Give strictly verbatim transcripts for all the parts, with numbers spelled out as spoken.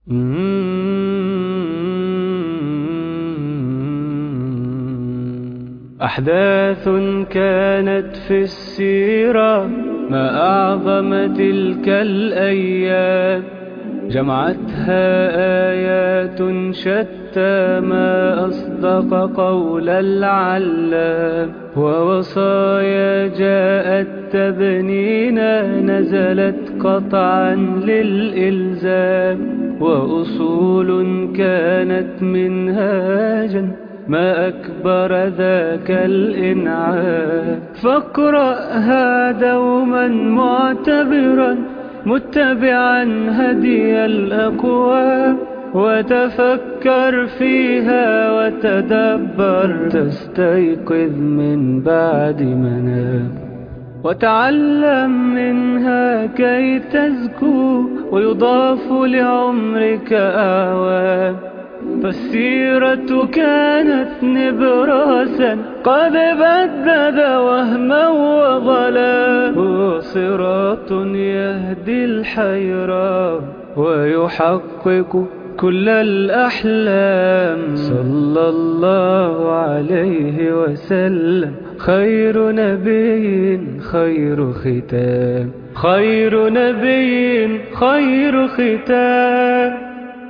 أحداث كانت في السيرة ما أعظم تلك الأيام، جمعتها آيات شتى ما أصدق قول العلام، ووصايا جاءت تبنينا نزلت قطعا للإلزام، وأصول كانت منهاجا ما أكبر ذاك الإنعام. فاقرأها دوما معتبرا متبعا هدي الأقوام، وتفكر فيها وتدبر تستيقظ من بعد منام، وتعلم منها كي تزكو ويضاف لعمرك أعوام. فالسيرة كانت نبراسا قد بدد وهما وظلا، هو صراط يهدي الحيرة ويحقق كل الأحلام. صلى الله عليه وسلم خير نبي خير ختام، خير نبي خير ختام.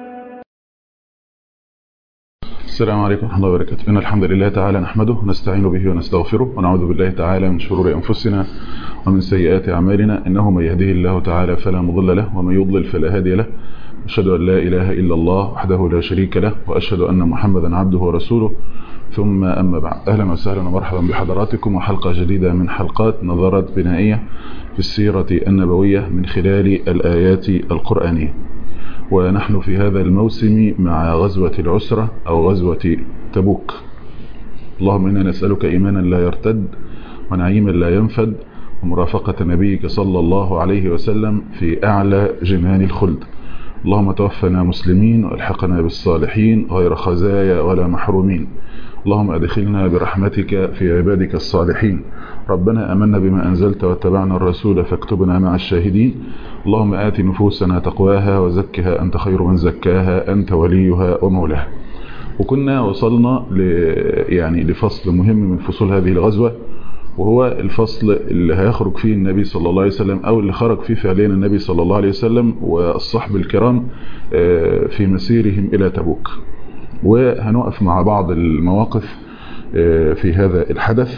السلام عليكم ورحمة الله وبركاته. إن الحمد لله تعالى نحمده ونستعين به ونستغفره ونعوذ بالله تعالى من شرور أنفسنا ومن سيئات أعمالنا، إنه من يهده الله تعالى فلا مضل له ومن يضلل فلا هادي له. أشهد أن لا إله إلا الله وحده لا شريك له، وأشهد أن محمدا عبده ورسوله، ثم أما بعد. أهلا وسهلا ومرحبا بحضراتكم وحلقة جديدة من حلقات نظرات بنائية في السيرة النبوية من خلال الآيات القرآنية. ونحن في هذا الموسم مع غزوة العسرة أو غزوة تبوك. اللهم إنا نسألك إيمانا لا يرتد ونعيما لا ينفد ومرافقة نبيك صلى الله عليه وسلم في أعلى جنان الخلد. اللهم توفنا مسلمين والحقنا بالصالحين غير خزايا ولا محرومين. اللهم أدخلنا برحمتك في عبادك الصالحين. ربنا أمنا بما أنزلت واتبعنا الرسول فاكتبنا مع الشاهدين. اللهم آت نفوسنا تقواها وزكها أنت خير من زكاها أنت وليها ومولاها. وكنا وصلنا ل يعني لفصل مهم من فصول هذه الغزوة، وهو الفصل اللي هيخرج فيه النبي صلى الله عليه وسلم أو اللي خرج فيه فعليا النبي صلى الله عليه وسلم والصحب الكرام في مسيرهم إلى تبوك. وهنقف مع بعض المواقف في هذا الحدث.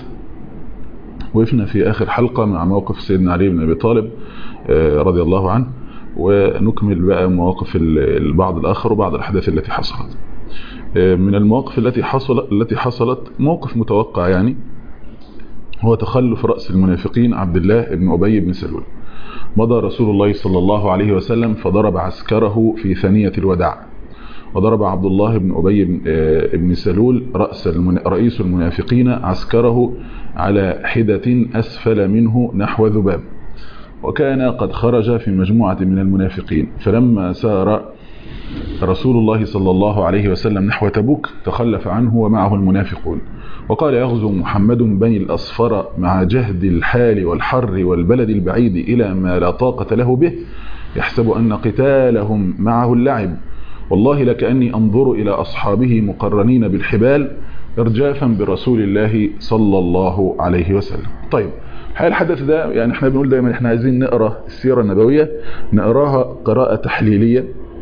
وقفنا في آخر حلقة مع موقف سيدنا علي بن أبي طالب رضي الله عنه، ونكمل بقى مواقف البعض الآخر وبعض الأحداث التي حصلت. من المواقف التي حصلت التي حصلت موقف متوقع، يعني هو تخلف رأس المنافقين عبد الله بن أبي بن سلول. مضى رسول الله صلى الله عليه وسلم فضرب عسكره في ثنية الوداع، وضرب عبد الله بن أبي بن سلول رأس رئيس المنافقين عسكره على حدة أسفل منه نحو ذباب، وكان قد خرج في مجموعة من المنافقين. فلما سار رسول الله صلى الله عليه وسلم نحو تبوك تخلف عنه ومعه المنافقون، وقال يغزو محمد بني الأصفر مع جهد الحال والحر والبلد البعيد إلى ما لا طاقة له به، يحسب أن قتالهم معه اللعب، والله لكأني أنظر إلى أصحابه مقرنين بالحبال إرجافا برسول الله صلى الله عليه وسلم. طيب، هل الحدث ده يعني احنا بنقول دايما احنا عايزين نقرأ السيرة النبوية نقراها قراءة تحليلية،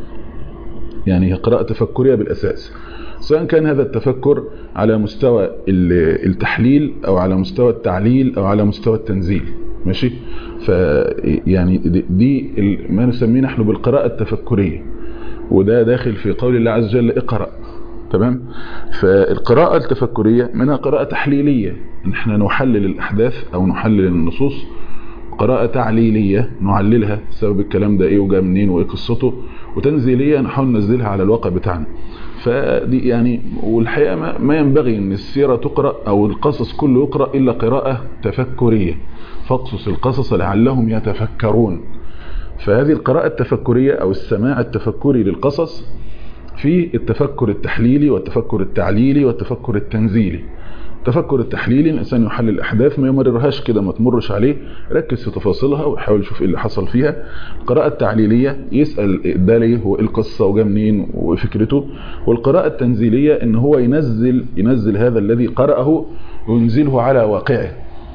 يعني قراءة تفكرية بالأساس، سواء كان هذا التفكر على مستوى التحليل أو على مستوى التعليل أو على مستوى التنزيل. ماشي؟ فيعني دي ما نسميه نحن بالقراءة التفكرية، وده داخل في قول الله عز وجل اقرأ. تمام؟ فالقراءة التفكرية منها قراءة تحليلية، نحن نحلل الأحداث أو نحلل النصوص. قراءة تعليلية نعللها سبب الكلام ده ايه وجاء منين وايه قصته، وتنزيلية نحاول ننزلها على الواقع بتاعنا. فدي يعني، والحقيقة ما ينبغي ان السيرة تقرأ او القصص كله يقرأ الا قراءة تفكرية، فاقصص القصص لعلهم يتفكرون. فهذه القراءة التفكرية او السماع التفكري للقصص في التفكر التحليلي والتفكر التعليلي والتفكر التنزيلي. التفكر التحليلي الانسان يحلل الاحداث، ما يمررهاش كده، ما تمرش عليه، ركز في تفاصيلها ويحاول يشوف ايه اللي حصل فيها. القراءه التعليليه يسال ده ليه هو القصه وجا منين وفكرته. والقراءه التنزيليه ان هو ينزل ينزل هذا الذي قرأه وينزله على واقعه،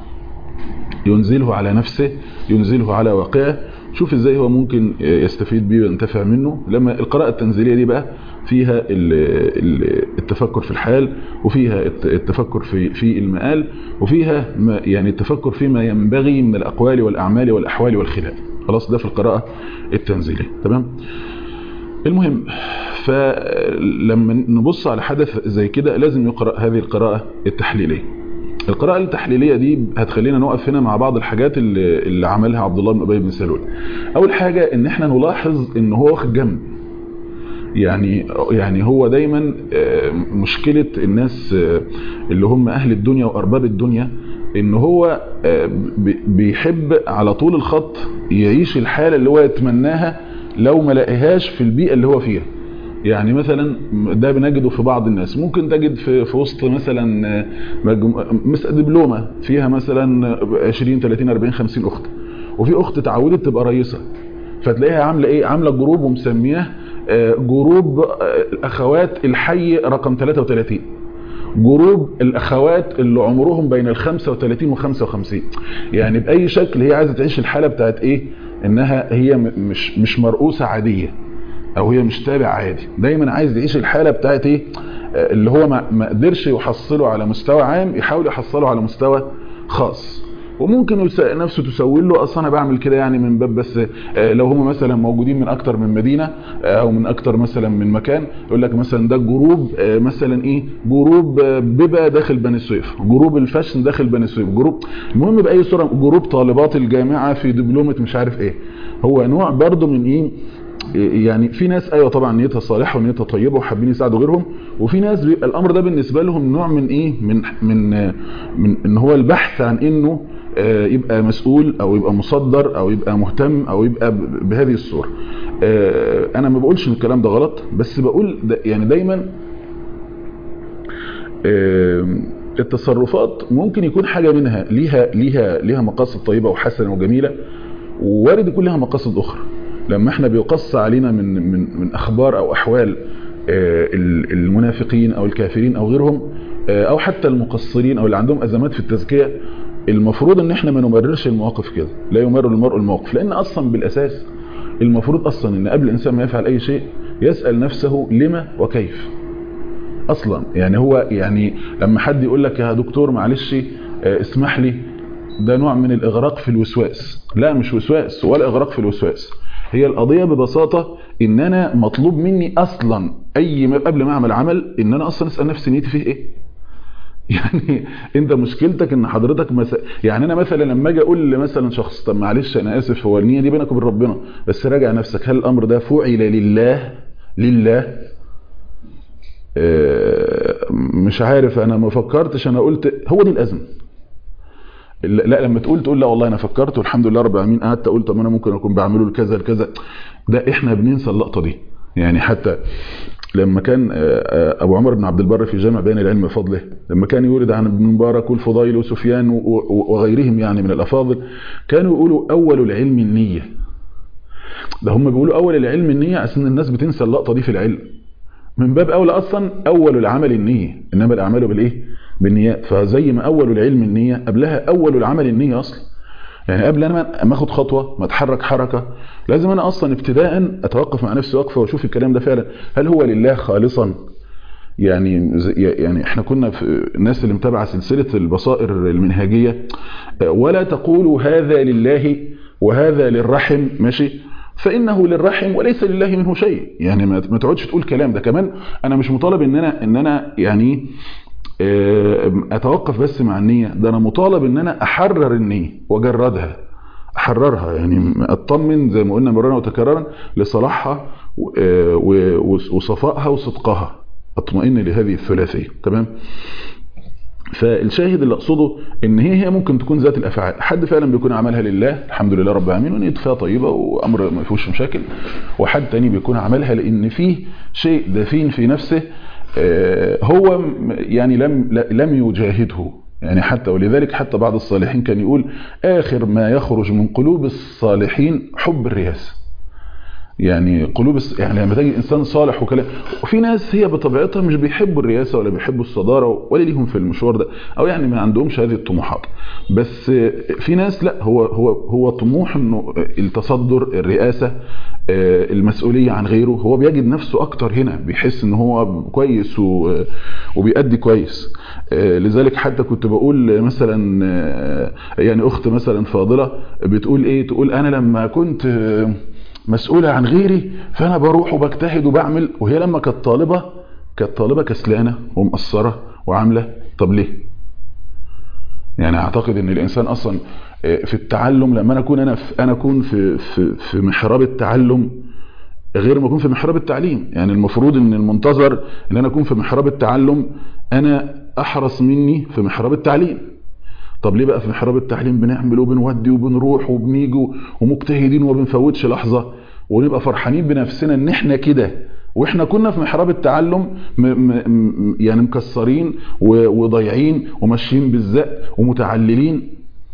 ينزله على نفسه، ينزله على واقعه، شوف ازاي هو ممكن يستفيد بيه وينتفع منه. لما القراءة التنزيلية دي بقى فيها التفكر في الحال، وفيها التفكر في في المآل، وفيها يعني التفكر فيما ينبغي من الأقوال والأعمال والأحوال والخلال. خلاص ده في القراءة التنزيلية. تمام. المهم، فلما نبص على حدث زي كده لازم يقرأ هذه القراءة التحليلية. القراءة التحليلية دي هتخلينا نقف هنا مع بعض الحاجات اللي, اللي عملها عبد الله بن أبي بن سلول. أول حاجة إن احنا نلاحظ إن هو واخد جنب، يعني يعني هو دايما مشكلة الناس اللي هم أهل الدنيا وأرباب الدنيا إن هو بيحب على طول الخط يعيش الحالة اللي هو يتمناها لو ما لقيهاش في البيئة اللي هو فيها. يعني مثلا ده بنجده في بعض الناس، ممكن تجد في, في وسط مثلا دبلومة فيها مثلا عشرين ثلاثين أربعين خمسين أخت، وفي أخت تعودت تبقى رئيسة، فتلاقيها عاملة إيه؟ عاملة جروب ومسمياه جروب الأخوات الحي رقم ثلاثة وثلاثين، جروب الأخوات اللي عمرهم بين ال خمسة وثلاثين و خمسة وخمسين. يعني بأي شكل هي عايزة تعيش الحالة بتاعت إيه؟ إنها هي مش مش مرؤوسة عادية، او هي مش تابع عادي، دايما عايز يعيش الحالة بتاعت ايه اللي هو ما قدرش يحصله على مستوى عام، يحاول يحصله على مستوى خاص. وممكن نفسه تسوي له اصلا انا بعمل كده يعني من باب بس لو هم مثلا موجودين من اكتر من مدينة او من اكتر مثلا من مكان، يقول لك مثلا ده جروب مثلا ايه، جروب بيبا داخل بني سويف، جروب الفاشن داخل بني سويف، جروب المهم باي صورة، جروب طالبات الجامعة في دبلومة مش عارف ايه. هو نوع برضو من ايه، يعني في ناس ايوه طبعا نيتها صالحه ونيتها طيبه وحابين يساعدوا غيرهم، وفي ناس بيبقى الامر ده بالنسبه لهم نوع من ايه، من من من ان هو البحث عن انه يبقى مسؤول او يبقى مصدر او يبقى مهتم او يبقى بهذه الصوره. انا ما بقولش ان الكلام ده غلط، بس بقول دا يعني دايما التصرفات ممكن يكون حاجه منها ليها ليها ليها مقاصد طيبه وحسنه وجميله، ووارد يكون لها مقاصد اخرى. لما احنا بيقص علينا من من من اخبار او احوال المنافقين او الكافرين او غيرهم، او حتى المقصرين او اللي عندهم ازمات في التزكيه، المفروض ان احنا ما نمررش المواقف كده، لا يمرر المرء الموقف، لان اصلا بالاساس المفروض اصلا ان قبل الانسان ما يفعل اي شيء يسال نفسه لما وكيف اصلا. يعني هو يعني لما حد يقول لك يا دكتور معلش اسمح لي، ده نوع من الاغراق في الوسواس. لا مش وسواس ولا اغراق في الوسواس، هي القضية ببساطة ان انا مطلوب مني اصلا اي قبل ما اعمل عمل ان انا اصلا اسأل نفسي نيتي فيه ايه. يعني انت مشكلتك ان حضرتك مس... يعني انا مثلا لما اجي اقول مثلا شخص طب معلش انا اسف هو النية دي بينك وبين ربنا، بس راجع نفسك هل الامر ده فعل لله لله؟ اه مش عارف، انا ما فكرتش، انا قلت هو دي الازمه. لا لما تقول تقول لا والله انا فكرت والحمد لله رب العالمين، قعدت اقول طب انا ممكن اكون بعمله لكذا لكذا، ده احنا بننسى اللقطه دي. يعني حتى لما كان ابو عمر بن عبد البر في جامع بيان العلم وفضله، لما كان يورد عن ابن مبارك والفضيل وسفيان وغيرهم يعني من الافاضل، كانوا يقولوا اول العلم النيه. ده هم بيقولوا اول العلم النيه عشان الناس بتنسى اللقطه دي في العلم. من باب اولى اصلا اول العمل النيه، انما الاعمال بالايه؟ بالنيات. فزي ما اول العلم النيه قبلها اول العمل النيه اصلا. يعني قبل انا ما اخد خطوه ما اتحرك حركه لازم انا اصلا ابتداء اتوقف مع نفسي وقفه واشوف الكلام ده فعلا هل هو لله خالصا. يعني يعني احنا كنا في الناس اللي متابعه سلسله البصائر المنهجيه، ولا تقولوا هذا لله وهذا للرحم ماشي، فانه للرحم وليس لله منه شيء. يعني ما تقعدش تقول كلام ده. كمان انا مش مطالب ان انا ان انا يعني اتوقف بس مع النية، ده انا مطالب ان انا احرر النية واجردها، احررها، يعني اطمن زي ما قلنا مرارا وتكرارا لصلاحها وصفائها وصدقها، اطمئن لهذه الثلاثية. تمام. فالشاهد اللي اقصده ان هي هي ممكن تكون ذات الافعال، حد فعلا بيكون عملها لله الحمد لله رب العالمين ونيته فيها طيبه وامر ما فيهوش مشاكل، وحد تاني بيكون عملها لان فيه شيء دفين في نفسه هو يعني لم لم يجاهده يعني حتى، ولذلك حتى بعض الصالحين كان يقول آخر ما يخرج من قلوب الصالحين حب الرياسة. يعني قلوب يعني لما تجي انسان صالح وكلام، وفي ناس هي بطبيعتها مش بيحبوا الرئاسه ولا بيحبوا الصداره ولا ليهم في المشوار ده، او يعني ما عندهمش هذه الطموحات. بس في ناس لا، هو هو هو طموح انه التصدر، الرئاسه، المسؤوليه عن غيره، هو بيجد نفسه اكتر هنا، بيحس ان هو كويس وبيأدي كويس. لذلك حتى كنت بقول مثلا يعني اخت مثلا فاضله بتقول ايه، تقول انا لما كنت مسؤولة عن غيري فأنا بروح وبجتهد وبعمل، وهي لما كانت طالبة كانت طالبة كسلانة ومقصرة وعاملة. طب ليه؟ يعني أعتقد أن الإنسان أصلا في التعلم، لما أنا أكون أنا في أنا أكون في في في محراب التعلم غير ما أكون في محراب التعليم. يعني المفروض أن المنتظر أن أنا أكون في محراب التعلم أنا أحرص مني في محراب التعليم. طب ليه بقى في محراب التعليم بنعمل وبنودي وبنروح وبنيجي ومجتهدين وبنفوتش لحظة، ونبقى فرحانين بنفسنا ان احنا كده، واحنا كنا في محراب التعلم م م يعني مكسرين وضايعين وماشيين بالزق ومتعللين.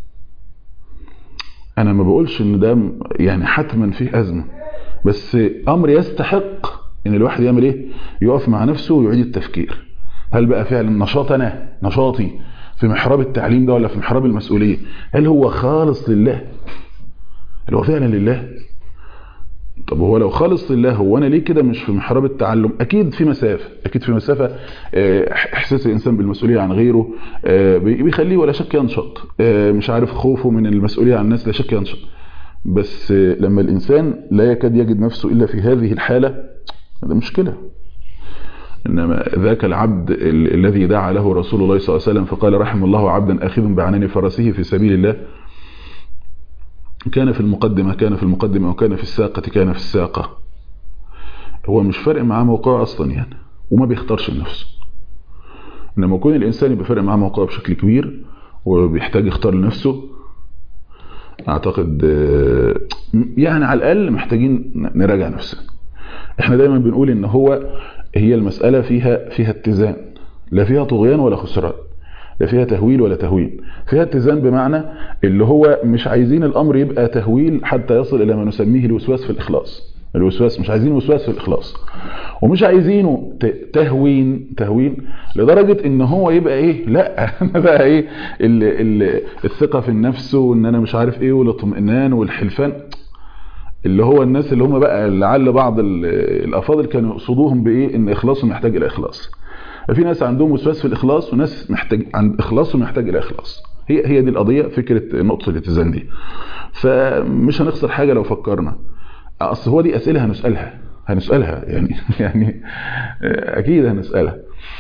انا ما بقولش ان ده يعني حتما فيه ازمة، بس امر يستحق ان الواحد يعمل ايه، يقف مع نفسه ويعيد التفكير. هل بقى فعلا نشاطنا نشاطي في محراب التعليم ده ولا في محراب المسؤولية؟ هل هو خالص لله؟ هل هو فعلا لله؟ طب هو لو خالص لله، هو انا ليه كده مش في محراب التعلم؟ اكيد في مسافة، اكيد في مسافة. احساس الانسان بالمسؤولية عن غيره بيخليه ولا شك ينشط، مش عارف خوفه من المسؤولية عن الناس لا شك ينشط. بس لما الانسان لا يكاد يجد نفسه الا في هذه الحالة، ده مشكلة. إنما ذاك العبد الذي دعا له رسول الله صلى الله عليه وسلم فقال رحم الله عبدا آخذ بعنان فرسه في سبيل الله، كان في المقدمة كان في المقدمة وكان في الساقة كان في الساقة. هو مش فارق معاه موقعه أصلا يعني، وما بيختارش لنفسه. إنما يكون الإنسان يبقى فارق معاه موقعه بشكل كبير وبيحتاج يختار لنفسه، أعتقد يعني على الأقل محتاجين نراجع نفسنا. احنا دايما بنقول إن هو هي المسألة فيها فيها اتزان، لا فيها طغيان ولا خسران، لا فيها تهويل ولا تهوين، فيها اتزان بمعنى اللي هو مش عايزين الأمر يبقى تهويل حتى يصل إلى ما نسميه الوسواس في الإخلاص. الوسواس مش عايزين وسواس في الإخلاص، ومش عايزينه تهوين تهوين لدرجة إن هو يبقى إيه، لا أنا بقى إيه ال ال الثقة في النفس وإن أنا مش عارف إيه والاطمئنان والحلفان، اللي هو الناس اللي هم بقى لعل بعض الافاضل كانوا يقصدوهم بايه، ان اخلاصهم محتاج الى اخلاص. ففي ناس عندهم وسواس في الاخلاص، وناس محتاج عند اخلاصهم محتاج الى اخلاص. هي هي دي القضيه، فكره نقطه الاتزان دي. فمش هنخسر حاجه لو فكرنا، اصل هو دي اسئله هنسالها هنسالها يعني يعني اكيد هنسالها.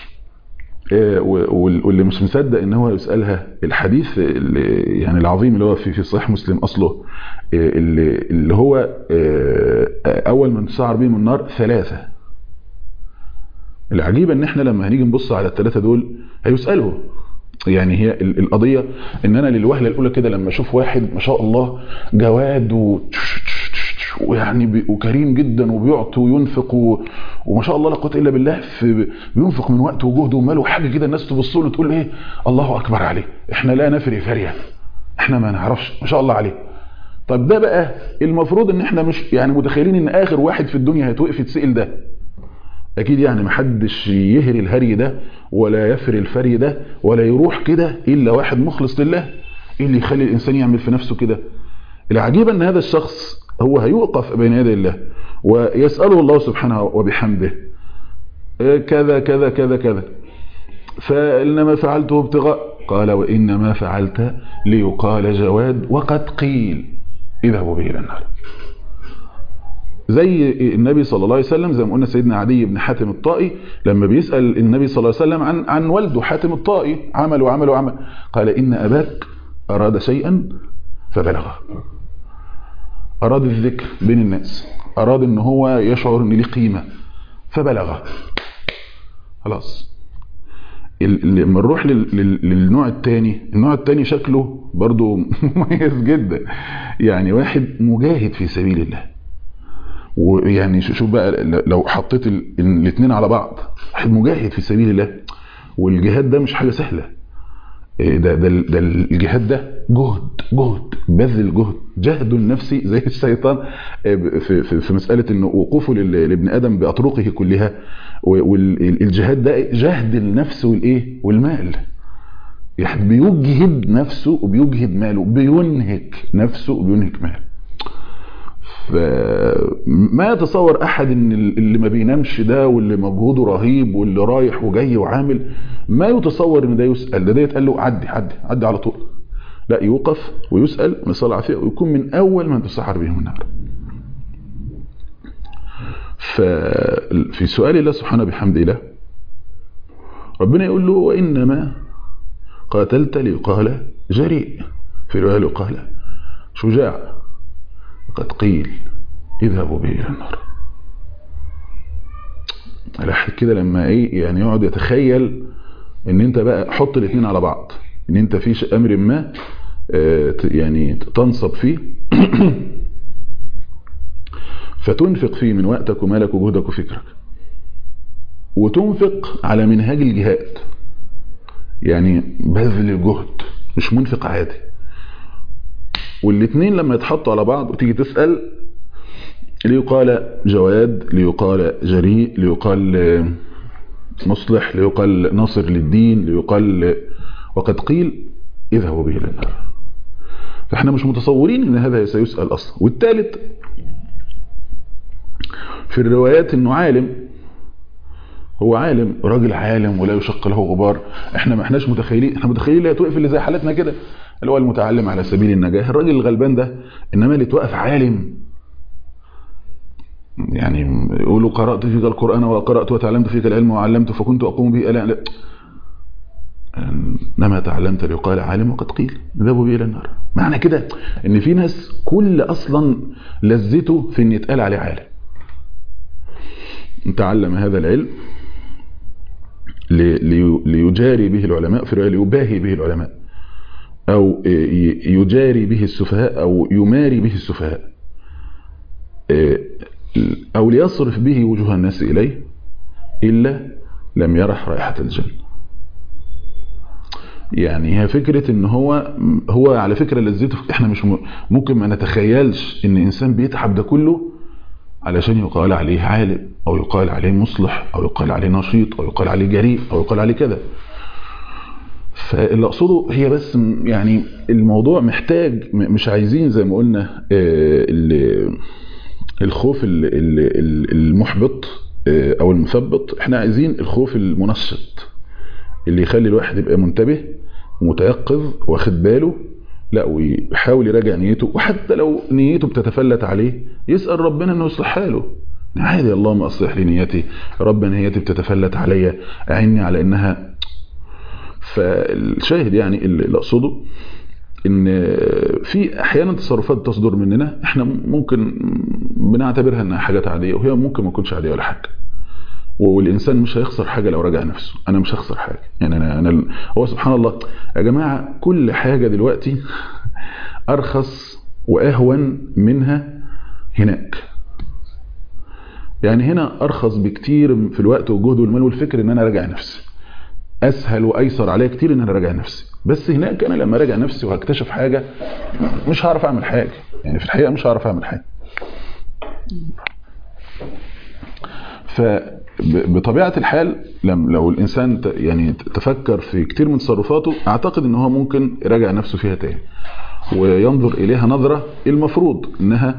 واللي مش مصدق ان هو يسالها، الحديث اللي يعني العظيم اللي هو في في صحيح مسلم اصله، اللي اللي هو اول من تسعر بهم النار ثلاثه. العجيب ان احنا لما هنيجي نبص على الثلاثه دول هيسالوا. يعني هي القضيه ان انا للوهله الاولى كده لما اشوف واحد ما شاء الله جواد و ويعني وكريم جدا وبيعطي وينفق و... وما شاء الله لا قوه الا بالله، في بينفق من وقته وجهده وماله وحاجه كده، الناس تبص له تقول ايه، الله اكبر عليه، احنا لا نفري فريه، احنا ما نعرفش، ما شاء الله عليه. طب ده بقى المفروض ان احنا مش يعني متخيلين ان اخر واحد في الدنيا هيتوقف يتسال ده. اكيد يعني ما حدش يهري الهري ده ولا يفري الفري ده ولا يروح كده الا واحد مخلص لله. ايه اللي يخلي الانسان يعمل في نفسه كده؟ العجيب ان هذا الشخص هو هيوقف بين يدي الله ويسأله الله سبحانه وبحمده كذا كذا كذا كذا، فإنما فعلته ابتغاء، قال وإنما فعلت ليقال جواد وقد قيل اذهبوا به إلى النار. زي النبي صلى الله عليه وسلم، زي ما قلنا سيدنا عدي بن حاتم الطائي لما بيسأل النبي صلى الله عليه وسلم عن عن والده حاتم الطائي، عمل وعمل وعمل، قال إن أباك أراد شيئا فبلغه. أراد الذكر بين الناس، أراد إن هو يشعر إن ليه قيمة فبلغه. خلاص. لما نروح للنوع الثاني، النوع الثاني شكله برضو مميز جدا. يعني واحد مجاهد في سبيل الله، ويعني شوف بقى لو حطيت الاثنين على بعض، واحد مجاهد في سبيل الله، والجهاد ده مش حاجه سهله، ده ده ده الجهاد ده جهد جهد بذل جهد، جهد النفسي زي الشيطان في في في مساله انه وقوفه لابن ادم باطرقه كلها، والجهاد ده جهد النفس والايه والمال، يعني بيجهد نفسه وبيجهد ماله، بينهك نفسه وبينهك ماله. فما يتصور احد ان اللي ما بينامش ده واللي مجهوده رهيب واللي رايح وجاي وعامل، ما يتصور ان ده يسأل، ده ده يتقال له عدي عدي عدي على طول، لا يوقف ويسأل من صلى عافية ويكون من اول من تسحر بهم النار. ففي سؤال الله سبحانه بحمد الله ربنا يقول له وإنما قاتلت ليقال جريء، في رواية ليقال شجاع، قد قيل اذهبوا به الى النار. الواحد كده لما ايه يعني يقعد يتخيل ان انت بقى حط الاثنين على بعض، ان انت في امر ما يعني تنصب فيه فتنفق فيه من وقتك ومالك وجهدك وفكرك، وتنفق على منهاج الجهاد، يعني بذل الجهد مش منفق عادي. والاثنين لما يتحطوا على بعض وتيجي تسأل، ليقال جواد، ليقال جريء، ليقال مصلح، ليقال ناصر للدين، ليقال وقد قيل اذهبوا به الى النار. فاحنا مش متصورين ان هذا سيسأل اصلا. والثالث في الروايات انه عالم، هو عالم، راجل عالم ولا يشق له غبار. احنا ما احناش متخيلين، احنا متخيلين لا توقف اللي زي حالتنا كده، اللي هو المتعلم على سبيل النجاح، الراجل الغلبان ده. انما اللي توقف عالم، يعني يقولوا قرأت فيك القرآن وقرأت وتعلمت فيك العلم وعلمت فكنت أقوم به ألا لا. انما تعلمت ليقال عالم وقد قيل ذهبوا به الى النار. معنى كده ان في ناس كل اصلا لذته في ان يتقال عليه عالم، تعلم هذا العلم ليجاري به العلماء، في رواية ليباهي به العلماء، او يجاري به السفهاء، او يماري به السفهاء، او ليصرف به وجوه الناس اليه، الا لم يرح رائحة الجنة. يعني هي فكرة ان هو هو على فكرة لذته، احنا مش ممكن ما نتخيلش ان انسان بيتعب ده كله علشان يقال عليه عالم، او يقال عليه مصلح، او يقال عليه نشيط، او يقال عليه جريء، او يقال عليه كذا. فاللي اقصده هي بس يعني الموضوع محتاج، مش عايزين زي ما قلنا الخوف المحبط او المثبط، احنا عايزين الخوف المنشط اللي يخلي الواحد يبقى منتبه ومتيقظ واخد باله، لا ويحاول يراجع نيته، وحتى لو نيته بتتفلت عليه يسأل ربنا انه يصلح حاله. عادي، اللهم اصلح لي نيتي، رب نيتي بتتفلت عليا، اعني على انها. فالشاهد يعني اللي اقصده ان في احيانا تصرفات تصدر مننا احنا ممكن بنعتبرها انها حاجات عاديه، وهي ممكن ما تكونش عاديه ولا حاجه. والإنسان مش هيخسر حاجة لو رجع نفسه. أنا مش هخسر حاجة، يعني أنا, أنا هو سبحان الله يا جماعة كل حاجة دلوقتي أرخص وأهون منها هناك. يعني هنا أرخص بكتير في الوقت والجهد والمال والفكر إن أنا راجع نفسي، أسهل وأيسر عليا كتير إن أنا راجع نفسي. بس هناك أنا لما راجع نفسي وهكتشف حاجة مش هعرف أعمل حاجة، يعني في الحقيقة مش هعرف أعمل حاجة. فبطبيعة الحال لو الإنسان يعني تفكر في كتير من تصرفاته، أعتقد إن هو ممكن يراجع نفسه فيها تاني وينظر إليها نظرة المفروض إنها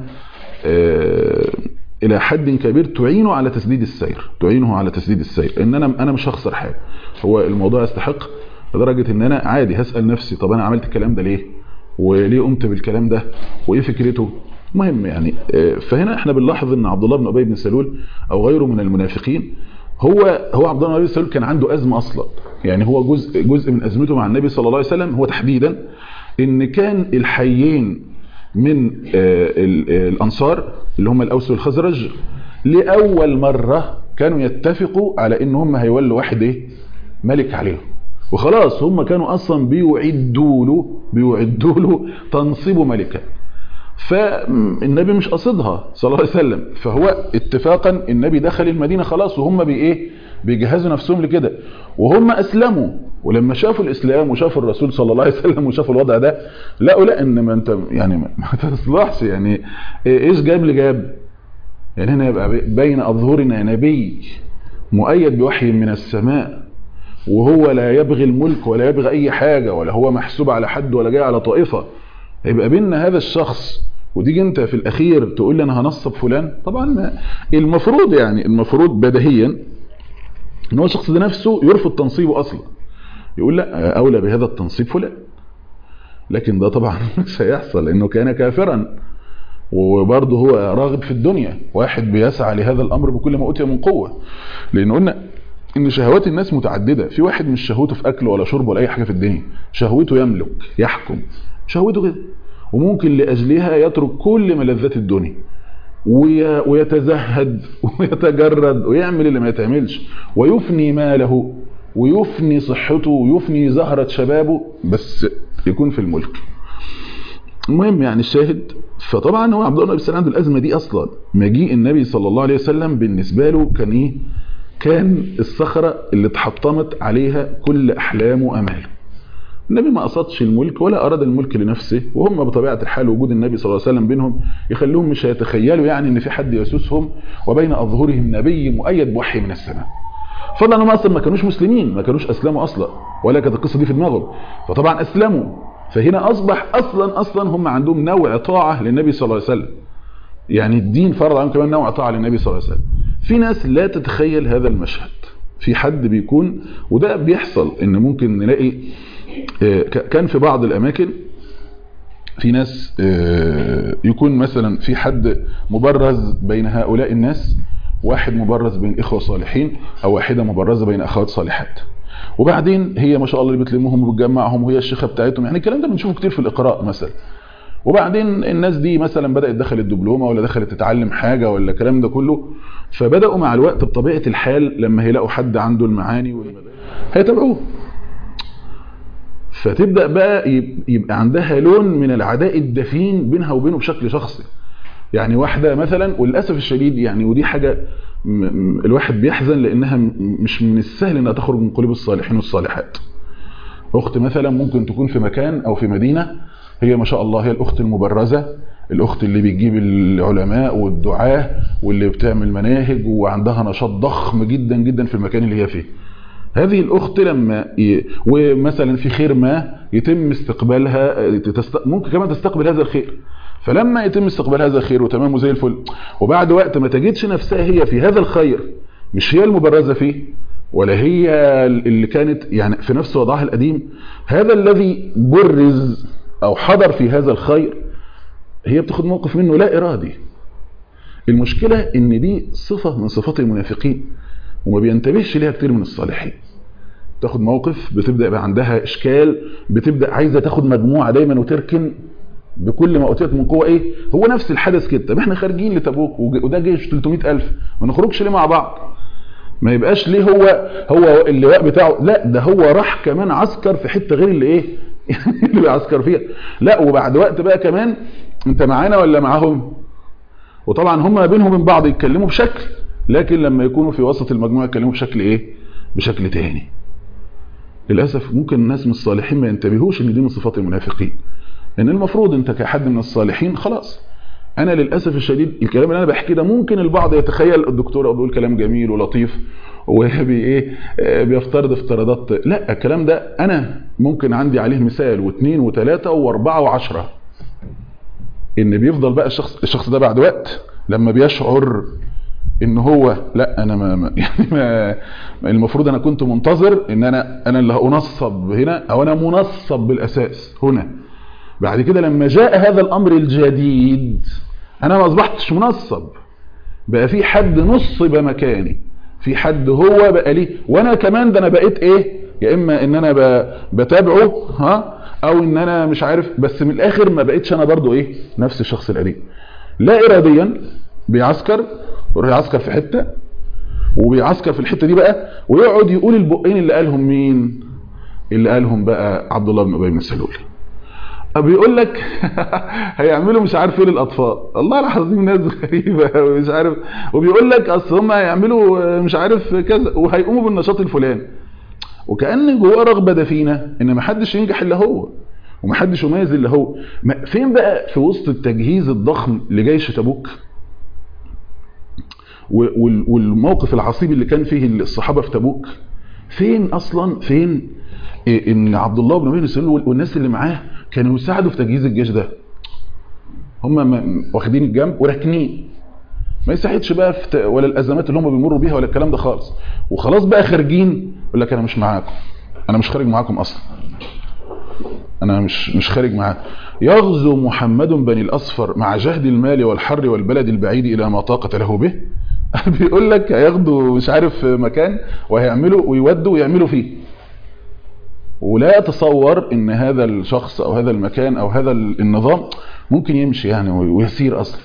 إلى حد كبير تعينه على تسديد السير، تعينه على تسديد السير. إن أنا أنا مش هخسر حاجة، هو الموضوع يستحق لدرجة إن أنا عادي هسأل نفسي طب أنا عملت الكلام ده ليه؟ وليه قمت بالكلام ده؟ وإيه فكرته؟ مهم يعني. فهنا احنا بنلاحظ ان عبد الله بن ابي بن سلول او غيره من المنافقين، هو هو عبد الله بن ابي بن سلول كان عنده ازمه اصلا. يعني هو جزء جزء من ازمته مع النبي صلى الله عليه وسلم هو تحديدا ان كان الحيين من الانصار اللي هم الاوس والخزرج لاول مره كانوا يتفقوا على ان هم هيولوا واحد ايه ملك عليهم، وخلاص هم كانوا اصلا بيعدوا له بيعدوا له تنصيبه ملكا. فالنبي مش قصدها صلى الله عليه وسلم، فهو اتفاقا النبي دخل المدينة خلاص وهم بايه بيجهزوا نفسهم لكده، وهم اسلموا، ولما شافوا الاسلام وشافوا الرسول صلى الله عليه وسلم وشافوا الوضع ده لقوا لا ان ما انت يعني ما تصلحش، يعني ايش جاب اللي جاب، يعني هنا يبقى بين اظهرنا نبي مؤيد بوحي من السماء وهو لا يبغي الملك ولا يبغي اي حاجة ولا هو محسوب على حد ولا جاي على طائفة، يبقى بيننا هذا الشخص وتيجي انت في الاخير تقول لي انا هنصب فلان؟ طبعا ما المفروض يعني المفروض بديهيا ان هو الشخص ده نفسه يرفض تنصيبه اصلا، يقول لا اولى بهذا التنصيب فلان، لكن ده طبعا مش هيحصل لانه كان كافرا وبرضه هو راغب في الدنيا، واحد بيسعى لهذا الامر بكل ما اوتي من قوه، لان قلنا ان شهوات الناس متعدده، في واحد مش شهوته في اكل ولا شرب ولا اي حاجه في الدنيا، شهوته يملك يحكم، شهوته كده، وممكن لاجلها يترك كل ملذات الدنيا ويتزهد ويتجرد ويعمل اللي ما يتعملش ويفني ماله ويفني صحته ويفني زهرة شبابه بس يكون في الملك. المهم يعني الشاهد، فطبعا هو عبد الله بن سلام عنده الازمه دي اصلا، مجيء النبي صلى الله عليه وسلم بالنسبه له كان ايه؟ كان الصخره اللي اتحطمت عليها كل احلامه واماله. النبي ما قصدش الملك ولا اراد الملك لنفسه، وهم بطبيعه الحال وجود النبي صلى الله عليه وسلم بينهم يخليهم مش هيتخيلوا يعني ان في حد يسوسهم، وبين اظهرهم نبي مؤيد بوحي من السماء. فضلا انهم اصلا ما كانوش مسلمين، ما كانوش اسلموا اصلا ولا كانت القصه دي في دماغهم، فطبعا اسلموا، فهنا اصبح اصلا اصلا هم عندهم نوع طاعه للنبي صلى الله عليه وسلم، يعني الدين فرض عليهم كمان نوع طاعه للنبي صلى الله عليه وسلم. في ناس لا تتخيل هذا المشهد، في حد بيكون، وده بيحصل ان ممكن نلاقي كان في بعض الاماكن في ناس يكون مثلا في حد مبرز بين هؤلاء الناس، واحد مبرز بين اخوه صالحين او واحده مبرزه بين اخوات صالحات، وبعدين هي ما شاء الله اللي بتلمهم وبتجمعهم وهي الشيخه بتاعتهم، يعني الكلام ده بنشوفه كتير في الاقراء مثلا، وبعدين الناس دي مثلا بدات دخلت دبلومه ولا دخلت تتعلم حاجه ولا الكلام ده كله، فبداوا مع الوقت بطبيعه الحال لما هيلاقوا حد عنده المعاني هيتابعوه، فتبدا بقى يبقى عندها لون من العداء الدفين بينها وبينه بشكل شخصي. يعني واحده مثلا، وللاسف الشديد يعني ودي حاجه الواحد بيحزن لانها مش من السهل انها تخرج من قلوب الصالحين والصالحات. اخت مثلا ممكن تكون في مكان او في مدينه هي ما شاء الله هي الاخت المبرزه، الاخت اللي بتجيب العلماء والدعاه واللي بتعمل مناهج وعندها نشاط ضخم جدا جدا في المكان اللي هي فيه. هذه الاخت لما ي... ومثلا في خير ما يتم استقبالها، تست... ممكن كمان تستقبل هذا الخير، فلما يتم استقبال هذا الخير وتمام وزي الفل، وبعد وقت ما تجدش نفسها هي في هذا الخير، مش هي المبرزه فيه ولا هي اللي كانت يعني في نفس وضعها القديم، هذا الذي برز او حضر في هذا الخير هي بتاخد موقف منه لا ارادي. المشكله ان دي صفه من صفات المنافقين وما بينتبهش ليها كتير من الصالحين. تاخد موقف بتبدا يبقى عندها اشكال، بتبدا عايزه تاخد مجموعه دايما وتركن بكل ما اوتيت من قوه. ايه هو نفس الحدث كده؟ طب احنا خارجين لتبوك وده جيش ثلاثمائة ألف، ما نخرجش ليه مع بعض؟ ما يبقاش ليه هو هو اللواء بتاعه؟ لا ده هو راح كمان عسكر في حته غير اللي ايه اللي بيعسكر فيها. لا وبعد وقت بقى كمان انت معانا ولا معاهم؟ وطبعا هم ما بينهم وبين بعض يتكلموا بشكل، لكن لما يكونوا في وسط المجموعه يتكلموا بشكل ايه؟ بشكل تاني. للاسف ممكن الناس من الصالحين ما ينتبهوش ان دي من صفات المنافقين، لان المفروض انت كحد من الصالحين خلاص. انا للاسف الشديد الكلام اللي انا بحكيه ده ممكن البعض يتخيل الدكتور بيقول كلام جميل ولطيف وبي ايه بيفترض افتراضات، لا الكلام ده انا ممكن عندي عليه مثال واثنين وثلاثه واربعه وعشره، ان بيفضل بقى الشخص الشخص ده بعد وقت لما بيشعر ان هو لا انا ما يعني ما المفروض انا كنت منتظر ان انا انا اللي هنصب هنا او انا منصب بالاساس هنا، بعد كده لما جاء هذا الامر الجديد انا ما اصبحتش منصب، بقى في حد نصب مكاني، في حد هو بقى ليه، وانا كمان ده انا بقيت ايه، يا اما ان انا بتابعه ها او ان انا مش عارف، بس من الاخر ما بقيتش انا برضو ايه نفس الشخص القديم. لا اراديا بيعسكر يروح يعسكر في حته وبيعسكر في الحته دي بقى ويقعد يقول البقين اللي قالهم مين؟ اللي قالهم بقى عبد الله بن ابي بن سلول، بيقول لك هيعملوا مش عارف ايه للاطفال، الله العظيم ناس غريبه مش عارف، وبيقول لك اصل هم هيعملوا مش عارف كذا وهيقوموا بالنشاط الفلاني، وكأن جواه رغبه دفينه ان ما حدش ينجح الا هو وما حدش يميز الا هو. فين بقى في وسط التجهيز الضخم لجيش تبوك والموقف العصيب اللي كان فيه الصحابه في تبوك، فين اصلا فين ان عبد الله بن ابي بن سلول والناس اللي معاه كانوا يساعدوا في تجهيز الجيش ده؟ هم واخدين الجنب وراكنين، ما يساعدش بقى في ولا الازمات اللي هم بيمروا بيها ولا الكلام ده خالص، وخلاص بقى خارجين يقول لك انا مش معاكم، انا مش خارج معاكم اصلا، انا مش مش خارج معاكم. يغزو محمد بني الاصفر مع جهد المال والحر والبلد البعيد الى ما طاقه له به. بيقول لك هياخدوا مش عارف مكان وهيعملوا ويودوا ويعملوا فيه، ولا يتصور ان هذا الشخص او هذا المكان او هذا النظام ممكن يمشي يعني ويسير اصلا.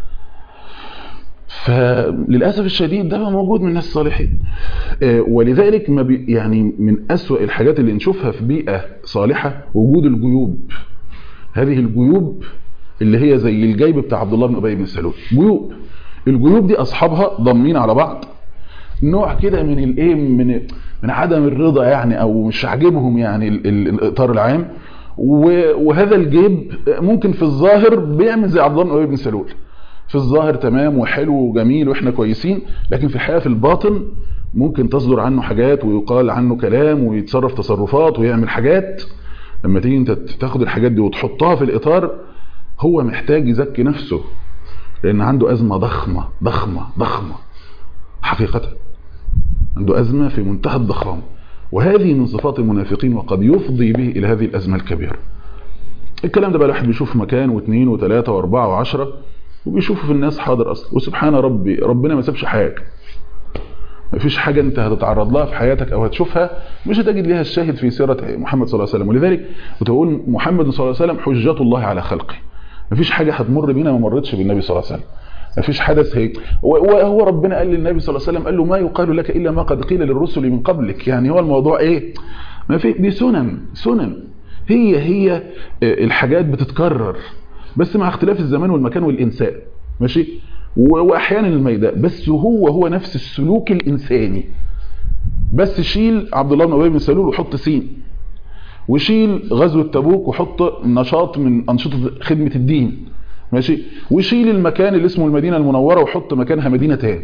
فللاسف الشديد ده موجود من الناس الصالحين، ولذلك ما بي يعني من اسوأ الحاجات اللي نشوفها في بيئه صالحه وجود الجيوب. هذه الجيوب اللي هي زي الجيب بتاع عبد الله بن ابي بن سلول، جيوب الجيوب دي اصحابها ضامنين على بعض نوع كده من الايه من من عدم الرضا يعني، او مش عاجبهم يعني الاطار العام، وهذا الجيب ممكن في الظاهر بيعمل زي عبد الله بن ابي بن سلول، في الظاهر تمام وحلو وجميل واحنا كويسين، لكن في الحقيقه في الباطن ممكن تصدر عنه حاجات ويقال عنه كلام ويتصرف تصرفات ويعمل حاجات. لما تيجي انت تاخد الحاجات دي وتحطها في الاطار، هو محتاج يزكي نفسه لان عنده ازمه ضخمه ضخمه ضخمه حقيقه، عنده ازمه في منتهى الضخامه، وهذه من صفات المنافقين وقد يفضي به الى هذه الازمه الكبيره. الكلام ده بقى الواحد بيشوف مكان واثنين وثلاثه واربعه وعشره وبيشوفوا في الناس حاضر اصلا، وسبحان ربي ربنا ما سابش حاجه، ما فيش حاجه انت هتتعرض لها في حياتك او هتشوفها مش هتجد لها الشاهد في سيره محمد صلى الله عليه وسلم. ولذلك وتقول محمد صلى الله عليه وسلم حجه الله على خلقه، ما فيش حاجه هتمر بينا ما مرتش بالنبي صلى الله عليه وسلم، ما فيش حدث هيك. وهو ربنا قال للنبي صلى الله عليه وسلم قال له ما يقال لك الا ما قد قيل للرسل من قبلك، يعني هو الموضوع ايه؟ ما في دي سنن سنن هي هي الحاجات بتتكرر بس مع اختلاف الزمان والمكان والانسان، ماشي، واحيانا الميدان، بس هو هو نفس السلوك الانساني، بس شيل عبد الله بن ابي بن سلول وحط سين، وشيل غزوه تبوك وحط نشاط من انشطه خدمه الدين، ماشي، وشيل المكان اللي اسمه المدينه المنوره وحط مكانها مدينه تاني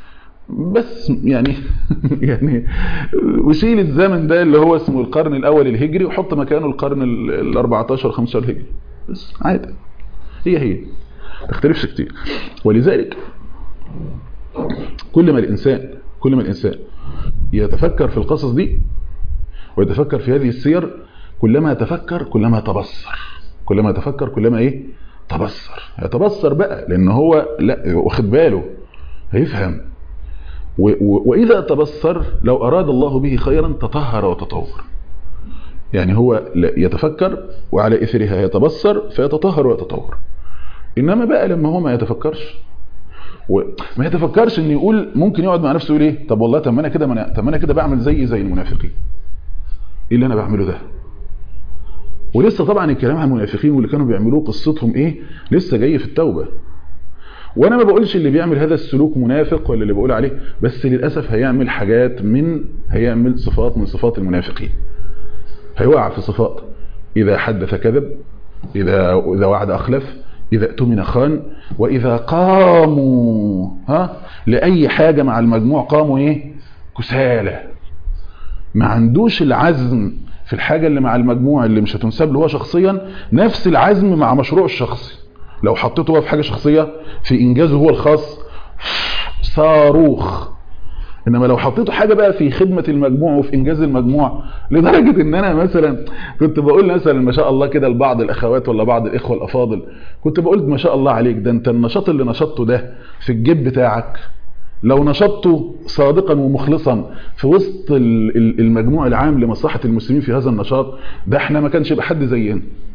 بس يعني يعني وشيل الزمن ده اللي هو اسمه القرن الاول الهجري وحط مكانه القرن ال أربعتاشر خمستاشر الهجري، بس عادي، هي هي ما تختلفش كتير. ولذلك كل ما الانسان كل ما الانسان يتفكر في القصص دي ويتفكر في هذه السير، كلما تفكر كلما تبصر، كلما تفكر كلما ايه تبصر، يتبصر بقى لان هو لا واخد باله هيفهم. واذا تبصر لو اراد الله به خيرا تطهر وتطور، يعني هو يتفكر وعلى اثرها يتبصر فيتطهر ويتطور. انما بقى لما هو ما يتفكرش وما يتفكرش ان يقول ممكن يقعد مع نفسه يقول ايه طب والله طب ما انا كده طب انا كده بعمل زي زي المنافقين، ايه اللي انا بعمله ده؟ ولسه طبعا الكلام عن المنافقين واللي كانوا بيعملوه قصتهم ايه لسه جاي في التوبه، وانا ما بقولش اللي بيعمل هذا السلوك منافق ولا اللي بقول عليه، بس للاسف هيعمل حاجات من هيعمل صفات من صفات المنافقين، هيوقع في صفات اذا حدث كذب، اذا اذا وعد اخلف، اذا اؤتمن خان، واذا قاموا ها لاي حاجه مع المجموع قاموا ايه كسالى، ما عندوش العزم في الحاجه اللي مع المجموع اللي مش هتنسب له هو شخصيا نفس العزم مع مشروعه الشخصي. لو حطيته هو في حاجه شخصيه في انجازه هو الخاص صاروخ، انما لو حطيته حاجه بقى في خدمه المجموع وفي انجاز المجموع، لدرجه ان انا مثلا كنت بقول مثلا ما شاء الله كده لبعض الاخوات ولا بعض الاخوه الافاضل، كنت بقول ما شاء الله عليك ده انت النشاط اللي نشطته ده في الجيب بتاعك لو نشطته صادقا ومخلصا في وسط المجموع العام لمصلحه المسلمين في هذا النشاط ده احنا ما كانش يبقى حد زينا،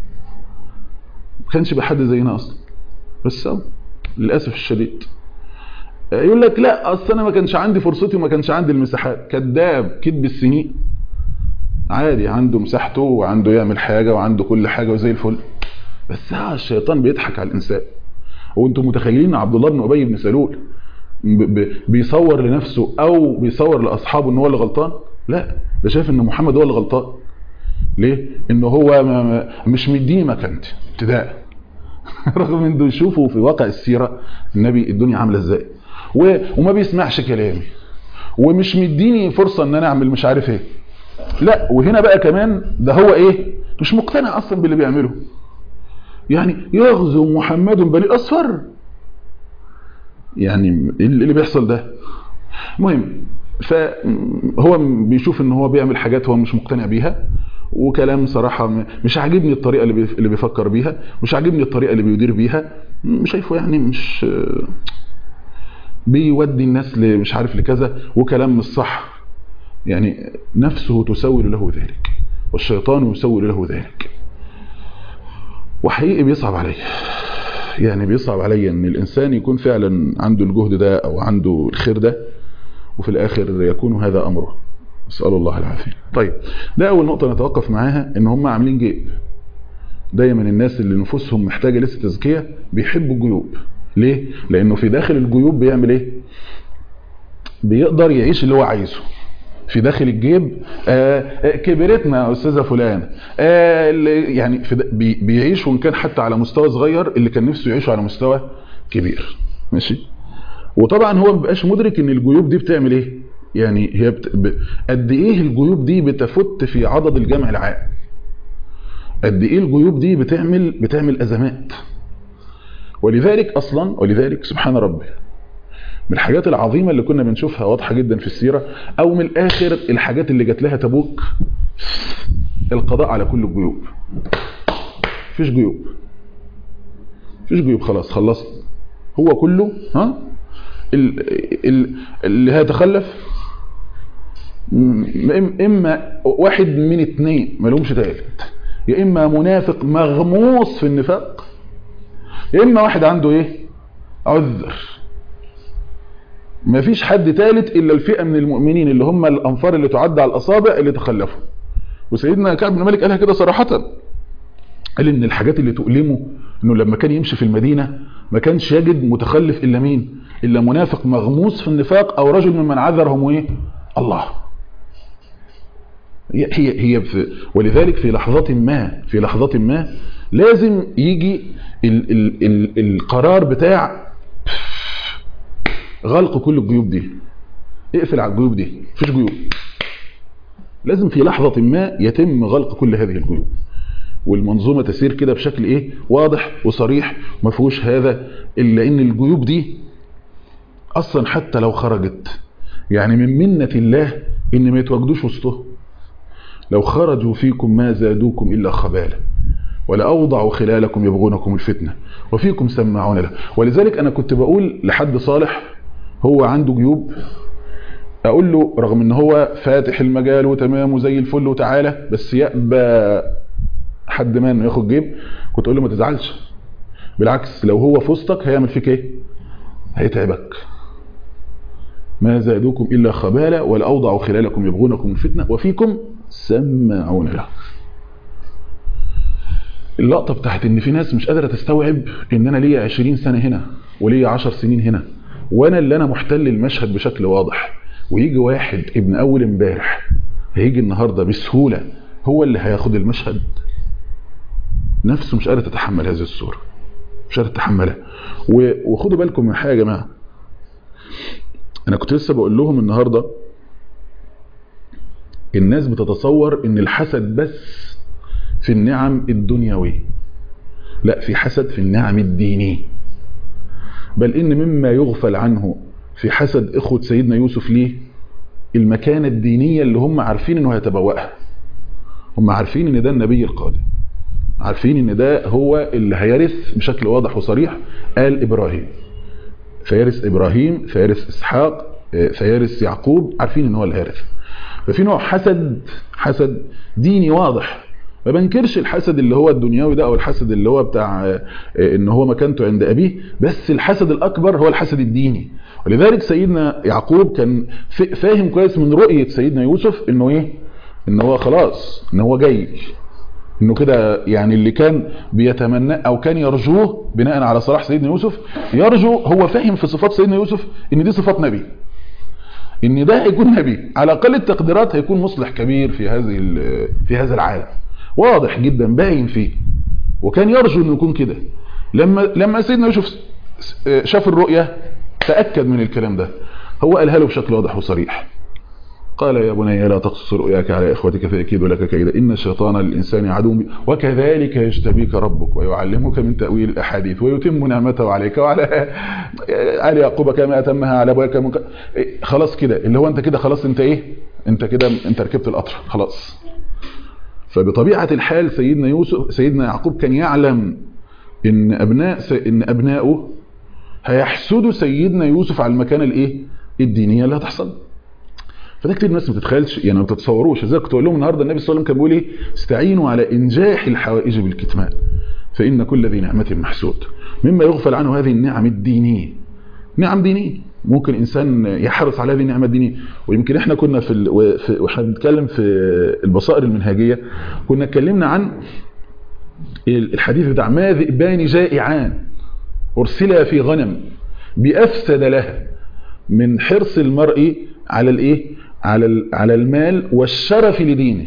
ما كانش يبقى حد زينا اصلا. بس للاسف الشديد يقول لك لا اصل انا ما كانش عندي فرصتي وما كانش عندي المساحات، كذاب كذب السنين، عادي عنده مساحته وعنده يعمل حاجه وعنده كل حاجه وزي الفل، بس ها الشيطان بيضحك على الانسان. وانتم متخيلين عبد الله بن ابي بن سلول بيصور لنفسه او بيصور لاصحابه ان هو اللي غلطان؟ لا، ده شايف ان محمد هو اللي غلطان. ليه؟ انه هو مش مديني مكانتي ابتداء رغم انه يشوفوا في واقع السيره النبي الدنيا عامله ازاي، وما بيسمعش كلامي ومش مديني فرصه ان انا اعمل مش عارف ايه. لا، وهنا بقى كمان ده هو ايه؟ مش مقتنع اصلا باللي بيعمله. يعني يغزو محمد بني الاصفر، يعني اللي بيحصل ده. المهم فهو بيشوف ان هو بيعمل حاجات هو مش مقتنع بيها، وكلام صراحة مش عاجبني الطريقة اللي بيفكر بيها، مش عاجبني الطريقة اللي بيدير بيها، شايفه يعني مش بيودي الناس مش عارف لكذا، وكلام مش صح. يعني نفسه تسول له ذلك والشيطان يسول له ذلك. وحقيقي بيصعب علي، يعني بيصعب علي ان الانسان يكون فعلا عنده الجهد ده او عنده الخير ده وفي الاخر يكون هذا امره. اسال الله العافيه. طيب ده اول نقطه نتوقف معاها، ان هم عاملين جيب. دايما الناس اللي نفوسهم محتاجه لسه تزكيه بيحبوا الجيوب. ليه؟ لانه في داخل الجيوب بيعمل ايه؟ بيقدر يعيش اللي هو عايزه. في داخل الجيب آه كبرتنا يا استاذه فلان، آه يعني في بي بيعيش وان كان حتى على مستوى صغير اللي كان نفسه يعيشه على مستوى كبير. ماشي. وطبعا هو ما بيبقاش مدرك ان الجيوب دي بتعمل ايه. يعني هي بت... ب... قد ايه الجيوب دي بتفت في عضد الجمع العام، قد ايه الجيوب دي بتعمل بتعمل ازمات. ولذلك اصلا ولذلك سبحان ربي من الحاجات العظيمه اللي كنا بنشوفها واضحه جدا في السيره، او من الاخر الحاجات اللي جات لها تبوك، القضاء على كل الجيوب. مفيش جيوب، مفيش جيوب، خلاص خلصت. هو كله ها اللي هيتخلف اما واحد من اتنين مالهمش تالت، يا اما منافق مغموس في النفاق، يا اما واحد عنده ايه؟ عذر. مفيش حد تالت الا الفئه من المؤمنين اللي هم الانفار اللي تعد على الاصابع اللي تخلفوا. وسيدنا كعب بن مالك قالها كده صراحه، قال ان الحاجات اللي تؤلمه انه لما كان يمشي في المدينه ما كانش يجد متخلف الا مين؟ الا منافق مغموس في النفاق او رجل ممن عذرهم ايه؟ الله. هي هي في ولذلك في لحظات ما في لحظات ما لازم يجي ال ال ال القرار بتاع غلق كل الجيوب دي. اقفل على الجيوب دي، مفيش جيوب. لازم في لحظة ما يتم غلق كل هذه الجيوب، والمنظومة تسير كده بشكل ايه؟ واضح وصريح، ما فيهوش هذا. الا ان الجيوب دي اصلا حتى لو خرجت يعني من منة الله ان ما يتواجدوش وسطه. لو خرجوا فيكم ما زادوكم الا خبالا ولأوضعوا خلالكم يبغونكم الفتنة وفيكم سماعون له. ولذلك انا كنت بقول لحد صالح هو عنده جيوب، اقول له رغم ان هو فاتح المجال وتمام وزي الفل وتعالى، بس يأبى حد ما انه ياخد جيب، كنت اقول له ما تزعلش، بالعكس لو هو في وسطك هيعمل فيك ايه؟ هيتعبك. ما زادوكم الا خبالا ولاوضعوا خلالكم يبغونكم الفتنه وفيكم سماعون له. اللقطه بتاعت ان في ناس مش قادره تستوعب ان انا ليا عشرين سنه هنا وليا عشر سنين هنا، وانا اللي انا محتل المشهد بشكل واضح، ويجي واحد ابن اول امبارح هيجي النهارده بسهوله هو اللي هياخد المشهد. نفسه مش قادره تتحمل هذه الصوره، مش قادره تتحملها. وخدوا بالكم من حاجه يا جماعه، انا كنت لسه بقول لهم النهارده الناس بتتصور ان الحسد بس في النعم الدنيويه، لا، في حسد في النعم الدينيه. بل ان مما يغفل عنه في حسد اخوة سيدنا يوسف ليه المكانة الدينية اللي هم عارفين انه هيتبوأها. هم عارفين ان ده النبي القادم، عارفين ان ده هو اللي هيرث بشكل واضح وصريح آل ابراهيم، فيرث ابراهيم، فيرث اسحاق، فيرث يعقوب، عارفين ان هو اللي هيرث. ففي نوع حسد حسد ديني واضح. ما بنكرش الحسد اللي هو الدنيوي ده او الحسد اللي هو بتاع ان هو مكانته عند ابيه، بس الحسد الاكبر هو الحسد الديني. ولذلك سيدنا يعقوب كان فاهم كويس من رؤية سيدنا يوسف انه ايه؟ ان هو خلاص، ان هو جاي، انه كده يعني اللي كان بيتمنى او كان يرجوه بناء على صلاح سيدنا يوسف، يرجو هو فاهم في صفات سيدنا يوسف ان دي صفات نبي، ان ده هيكون نبي على اقل التقديرات، هيكون مصلح كبير في هذه في هذا العالم، واضح جدا باين فيه، وكان يرجو انه يكون كده. لما لما سيدنا يوسف شاف الرؤيا تاكد من الكلام ده، هو قالها له بشكل واضح وصريح، قال يا بني لا تقصص رؤياك على اخوتك فيكيدوا لك كيدا ان الشيطان للانسان عدو وكذلك يجتبيك ربك ويعلمك من تاويل الاحاديث ويتم نعمته عليك وعلى ال يعقوب كما اتمها على ابويك من ق... خلاص كده، اللي هو انت كده خلاص، انت ايه، انت كده انت ركبت القطر خلاص. فبطبيعه الحال سيدنا يوسف سيدنا يعقوب كان يعلم ان ابناء س... ان ابنائه هيحسدوا سيدنا يوسف على المكانه الايه الدينيه اللي هتحصل. فده كتير الناس ما تتخيلش، يعني ما تتصوروش. ازاي كنت اقول لهم النهارده النبي صلى الله عليه وسلم كان بيقول ايه؟ استعينوا على انجاح الحوائج بالكتمان فان كل ذي نعمه محسود، مما يغفل عنه هذه النعم الدينيه. نعم دينيه ممكن انسان يحرص على هذه النعمه الدينيه. ويمكن احنا كنا في, ال... في... واحنا بنتكلم في البصائر المنهجيه كنا اتكلمنا عن الحديث بتاع ما ذئبان جائعان ارسلا في غنم بافسد لها من حرص المرء على الايه على على المال والشرف لدينه.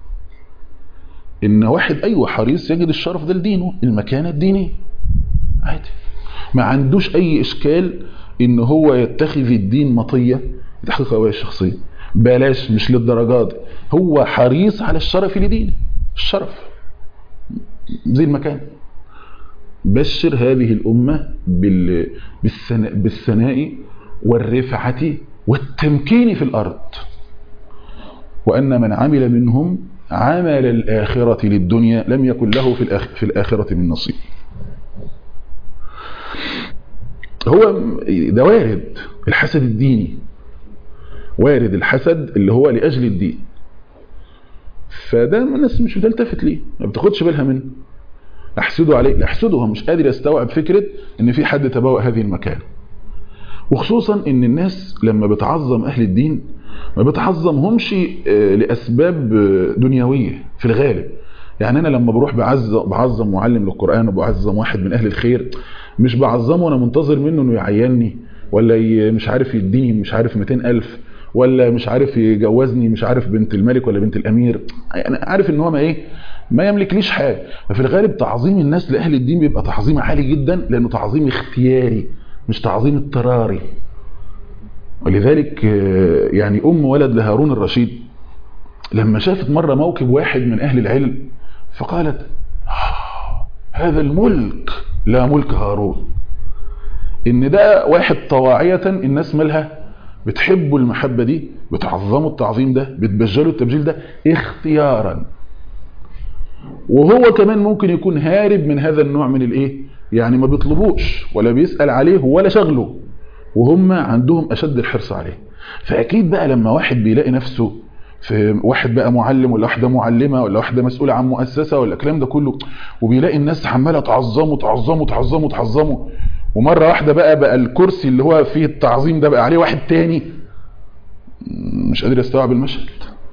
ان واحد ايوه حريص يجد الشرف ده لدينه، المكانه الدينيه عادي، ما عندوش اي اشكال ان هو يتخذ الدين مطيه لتحقيق هواه الشخصيه، بلاش مش للدرجات، هو حريص على الشرف لدينه، الشرف زي المكان. بشر هذه الامه بالثناء بالثناء والرفعه والتمكين في الأرض، وأن من عمل منهم عمل الآخرة للدنيا لم يكن له في, الآخ... في الآخرة من نصيب. هو ده وارد الحسد الديني، وارد الحسد اللي هو لأجل الدين، فده الناس مش بتلتفت ليه، ما بتاخدش بالها منه. أحسده عليه، أحسده هو مش قادر يستوعب فكرة إن في حد تبوأ هذه المكان. وخصوصا ان الناس لما بتعظم اهل الدين ما بتعظمهمش لاسباب دنيويه في الغالب. يعني انا لما بروح بعظم بعظم معلم للقران وبعظم واحد من اهل الخير، مش بعظمه وانا منتظر منه انه يعيني ولا مش عارف يديني مش عارف مئتين ألف ولا مش عارف يجوزني مش عارف بنت الملك ولا بنت الامير. انا عارف ان هو ما ايه ما يملكليش حاجه. ففي الغالب تعظيم الناس لاهل الدين بيبقى تعظيم عالي جدا، لانه تعظيم اختياري مش تعظيم اضطراري. ولذلك يعني ام ولد لهارون الرشيد لما شافت مره موكب واحد من اهل العلم فقالت هذا الملك لا ملك هارون. ان ده واحد طواعيه الناس مالها بتحبوا المحبه دي، بتعظموا التعظيم ده، بتبجلوا التبجيل ده اختيارا. وهو كمان ممكن يكون هارب من هذا النوع من الايه، يعني ما بيطلبوش ولا بيسأل عليه ولا شغله، وهم عندهم اشد الحرص عليه. فاكيد بقى لما واحد بيلاقي نفسه في واحد بقى معلم ولا واحده معلمه ولا واحده مسؤوله عن مؤسسه ولا الكلام ده كله، وبيلاقي الناس عماله تعظمه تعظمه تعظمه تعظمه، ومره واحده بقى بقى الكرسي اللي هو فيه التعظيم ده بقى عليه واحد تاني، مش قادر يستوعب المشهد.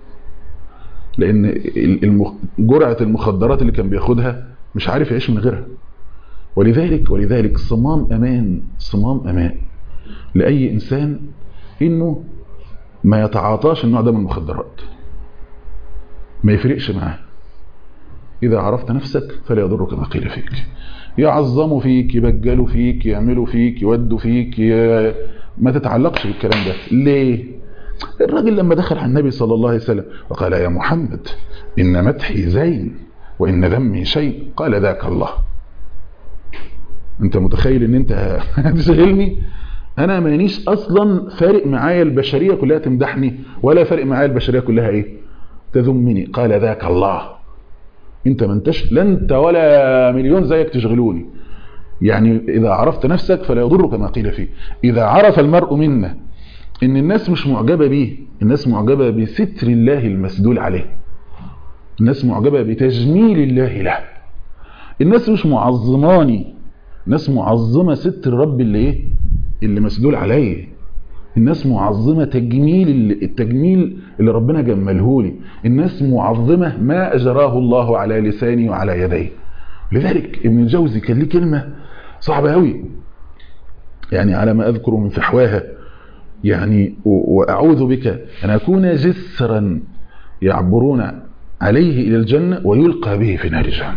لان جرعه المخدرات اللي كان بياخدها مش عارف يعيش من غيرها. ولذلك ولذلك صمام امان صمام امان لاي انسان انه ما يتعاطاش النوع ده من المخدرات، ما يفرقش معاه. اذا عرفت نفسك فلا يضرك ما قيل فيك. يعظموا فيك، يبجلوا فيك، يعملوا فيك، يودوا فيك، ي... ما تتعلقش بالكلام ده. ليه؟ الراجل لما دخل على النبي صلى الله عليه وسلم وقال يا محمد ان مدحي زين وان ذمي شيء، قال ذاك الله. انت متخيل ان انت هتشغلني؟ انا مانيش اصلا فارق معايا البشريه كلها تمدحني، ولا فارق معايا البشريه كلها ايه تذمني. قال ذاك الله. انت ما انتش لا انت ولا مليون زيك تشغلوني. يعني اذا عرفت نفسك فلا يضرك ما قيل فيه. اذا عرف المرء منا ان الناس مش معجبه بيه، الناس معجبه بستر الله المسدول عليه، الناس معجبه بتجميل الله له، الناس مش معظماني، الناس معظمه ستر رب اللي ايه اللي مسدول عليه. الناس معظمة تجميل التجميل اللي ربنا جمله لي، الناس معظمة ما أجراه الله على لساني وعلى يدي. لذلك ابن الجوزي كان ليه كلمة صعبة قوي، يعني على ما أذكر من فحواها، يعني وأعوذ بك أن أكون جسرا يعبرون عليه إلى الجنة ويلقى به في نار جهنم.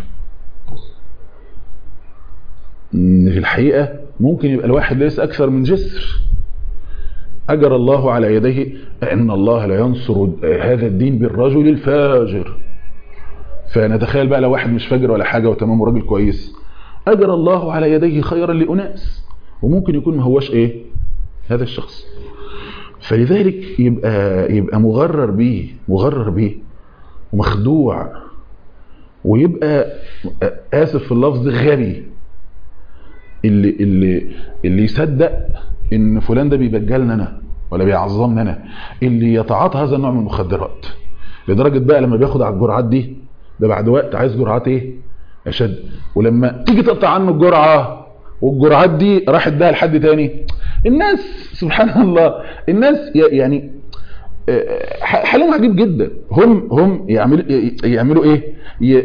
في الحقيقة ممكن يبقى الواحد ليس أكثر من جسر أجر الله على يديه، إن الله لا ينصر هذا الدين بالرجل الفاجر. فنتخيل بقى لو واحد مش فاجر ولا حاجة وتمام وراجل كويس، أجر الله على يديه خيرا لأناس، وممكن يكون ما هوش إيه هذا الشخص. فلذلك يبقى يبقى مغرر بيه مغرر بيه ومخدوع، ويبقى آسف في اللفظ غبي اللي اللي اللي يصدق ان فلان ده بيبجلنا انا ولا بيعظمنا انا، اللي يتعاطى هذا النوع من المخدرات لدرجه بقى لما بياخد على الجرعات دي ده بعد وقت عايز جرعات ايه اشد، ولما تيجي تقطع عنه الجرعه والجرعات دي راح اداها لحد تاني. الناس سبحان الله، الناس يعني حالهم عجيب جدا. هم هم يعملوا يعملوا ايه؟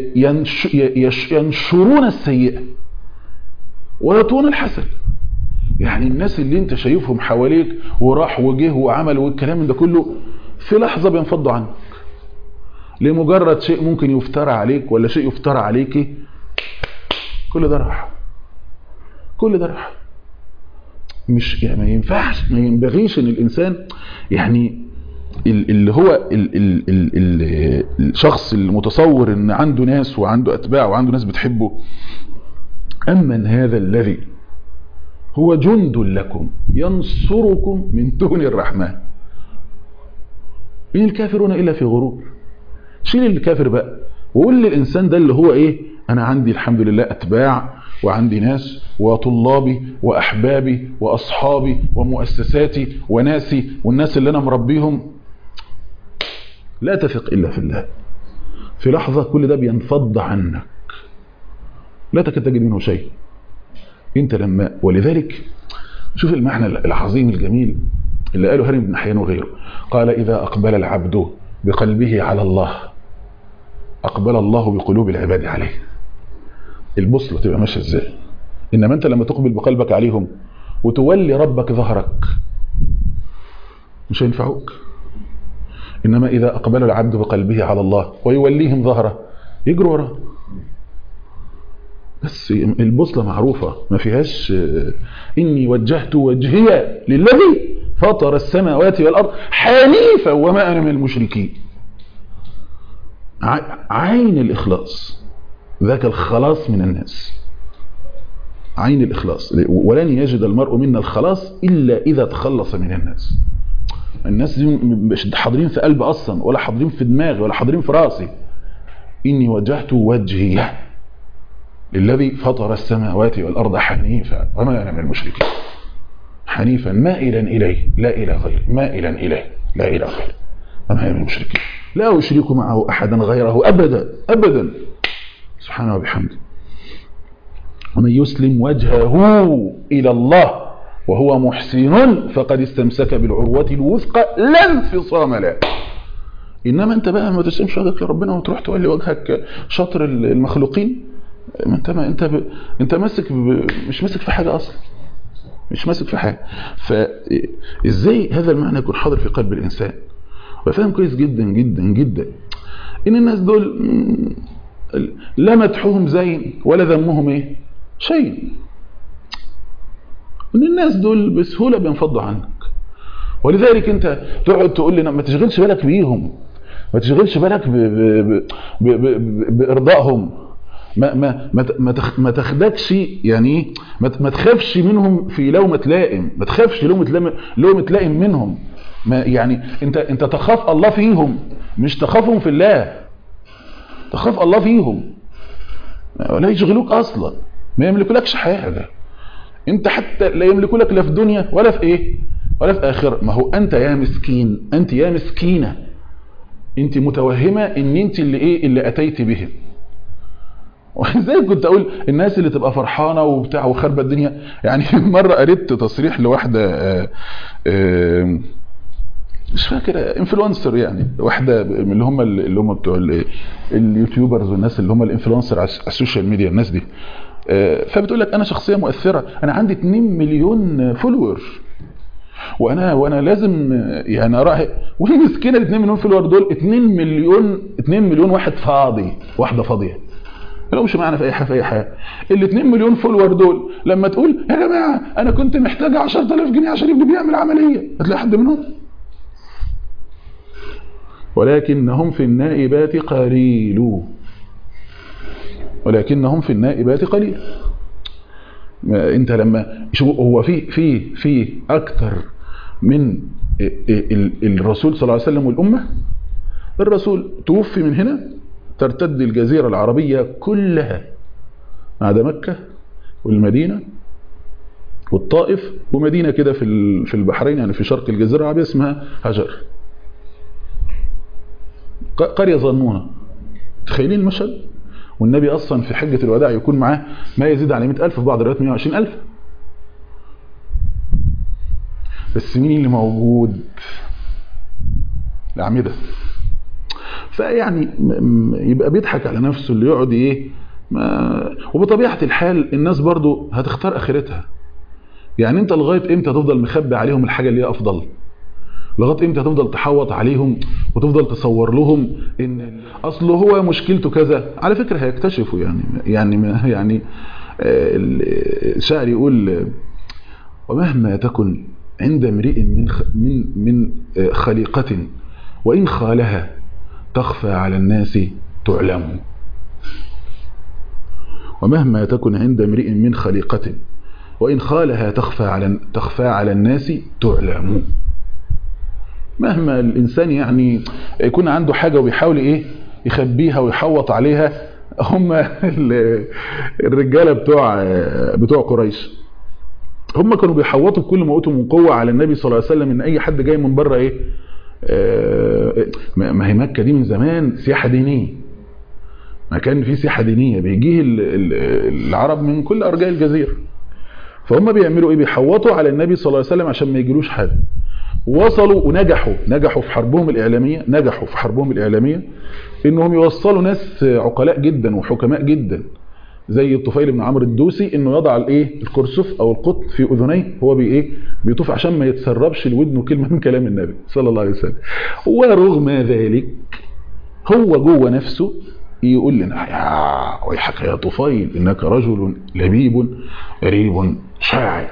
ينشرون السيئه ويطون الحسن. يعني الناس اللي انت شايفهم حواليك وراح وجه وعمل والكلام ده كله في لحظة بينفضوا عنك لمجرد شيء ممكن يفترى عليك ولا شيء يفترى عليك، كل ده راح كل ده راح. مش يعني ما ينفعش ما ينبغيش ان الانسان يعني اللي هو ال ال ال ال الشخص المتصور ان عنده ناس وعنده اتباع وعنده ناس بتحبه، أمن هذا الذي هو جند لكم ينصركم من دون الرحمن إن الكافرون إلا في غرور. شيل الكافر بقى وقول للإنسان ده اللي هو إيه، أنا عندي الحمد لله أتباع وعندي ناس وطلابي وأحبابي وأصحابي ومؤسساتي وناسي والناس اللي أنا مربيهم، لا تثق إلا في الله. في لحظة كل ده بينفض عنك، لا تكاد تجد منه شيء. انت لما ولذلك شوف المعنى العظيم الجميل اللي قاله هرم بن حيان وغيره، قال إذا أقبل العبد بقلبه على الله أقبل الله بقلوب العباد عليه. البوصلة تبقى ماشيه ازاي؟ إنما أنت لما تقبل بقلبك عليهم وتولي ربك ظهرك مش هينفعوك. إنما إذا أقبل العبد بقلبه على الله ويوليهم ظهره يجروا وراه. بس البوصلة معروفة ما فيهاش إني وجهت وجهي للذي فطر السماوات والأرض حنيفا وما أنا من المشركين. عين الإخلاص ذاك الخلاص من الناس، عين الإخلاص. ولن يجد المرء منا الخلاص إلا إذا تخلص من الناس. الناس دي مش حاضرين في قلب أصلا ولا حاضرين في دماغي ولا حاضرين في راسي. إني وجهت وجهي للذي فطر السماوات والأرض حنيفا وما أنا من المشركين. حنيفا مائلا إليه لا إلى غيره، مائلا إليه لا إلى غيره وما أنا من المشركين، لا أشرك معه أحدا غيره أبدا أبدا سبحانه وبحمده. ومن يسلم وجهه إلى الله وهو محسن فقد استمسك بالعروة الوثقى لا انفصام له. إنما أنت بقى ما تسلمش وجهك لربنا وتروح تولي وجهك شطر المخلوقين، ما انت ما انت ب... انت ماسك ب... مش ماسك في حاجه اصلا، مش ماسك في حاجه. فازاي هذا المعنى يكون حاضر في قلب الانسان وفاهم كويس جدا جدا جدا ان الناس دول لا مدحهم زين ولا ذمهم ايه شيء، ان الناس دول بسهوله بينفضوا عنك. ولذلك انت تقعد تقول لي ما تشغلش بالك بيهم، ما تشغلش بالك ب... ب... ب... ب... بارضائهم، ما ما ما ما تاخدكش يعني ما ما تخافش منهم في لومة لائم، ما تخافش لومة لومة لائم منهم. ما يعني انت انت تخاف الله فيهم مش تخافهم في الله، تخاف الله فيهم ولا يشغلوك اصلا، ما يملكولكش حاجه. انت حتى لا يملكوا لك لا في دنيا ولا في ايه ولا في اخره. ما هو انت يا مسكين، انت يا مسكينه، انت متوهمه ان انت اللي ايه اللي اتيت بهم، وزي كنت اقول الناس اللي تبقى فرحانه وبتاع وخربت الدنيا. يعني مره قريت تصريح لواحده آآ آآ مش فاكر انفلونسر، يعني واحده من اللي هم اللي هم بتوع اليوتيوبرز والناس اللي هم الانفلونسر على السوشيال ميديا، الناس دي. فبتقول لك انا شخصيه مؤثره، انا عندي اتنين مليون فولور، وانا وانا لازم يعني اراعي. وهي مسكينه ال اتنين مليون فولور دول اتنين مليون اتنين مليون واحد فاضي، واحده فاضيه لو مش معنا في اي حاجه في اي حاجه. ال اتنين مليون فولور دول لما تقول يا جماعه انا كنت محتاج عشرة آلاف جنيه عشان ابني بيعمل عمليه، هتلاقي حد منهم. ولكنهم في النائبات قليل، ولكنهم في النائبات قليل. انت لما شو هو في في في اكثر من الرسول صلى الله عليه وسلم والامه. الرسول توفي من هنا ترتد الجزيره العربيه كلها ما عدا مكه والمدينه والطائف ومدينه كده في في البحرين، يعني في شرق الجزيره العربيه اسمها هجر، قريه ظنونه. تخيلين المشهد؟ والنبي اصلا في حجه الوداع يكون معاه ما يزيد على مئة ألف، في بعض الروايات مئة وعشرين ألف. بس مين اللي موجود؟ الأعمدة. فيعني يبقى بيضحك على نفسه اللي يقعد ايه. ما وبطبيعه الحال الناس برضو هتختار اخرتها. يعني انت لغايه امتى تفضل مخبي عليهم الحاجه اللي هي افضل؟ لغايه امتى تفضل تحوط عليهم وتفضل تصور لهم ان اصله هو مشكلته كذا؟ على فكره هيكتشفوا. يعني يعني يعني الشاعر يقول ومهما تكن عند امرئ من من من خليقه وان خالها تخفى على الناس تعلم. ومهما تكن عند امرئ من خليقه وان خالها تخفى على تخفى على الناس تعلم. مهما الانسان يعني يكون عنده حاجه وبيحاول ايه يخبيها ويحوط عليها، هم الرجاله بتوع بتوع قريش هم كانوا بيحوطوا بكل ما اوتوا من قوه على النبي صلى الله عليه وسلم ان اي حد جاي من بره ايه. ما هي مكه دي من زمان سياحه دينيه، ما كان في سياحه دينيه بيجيه العرب من كل ارجاء الجزيره. فهم بيعملوا ايه؟ بيحوطوا على النبي صلى الله عليه وسلم عشان ما يجيلوش حد. وصلوا ونجحوا نجحوا في حربهم الإعلامية نجحوا في حربهم الإعلامية إنهم يوصلوا ناس عقلاء جدا وحكماء جدا زي الطفيل بن عمرو الدوسي إنه يضع الإيه الكرسف أو القط في أذنيه هو بإيه بيطوف عشان ما يتسربش لودنه كلمة من كلام النبي صلى الله عليه وسلم. ورغم ذلك هو جوه نفسه يقول لنا يا ويحك يا طفيل إنك رجل لبيب قريب شاعر.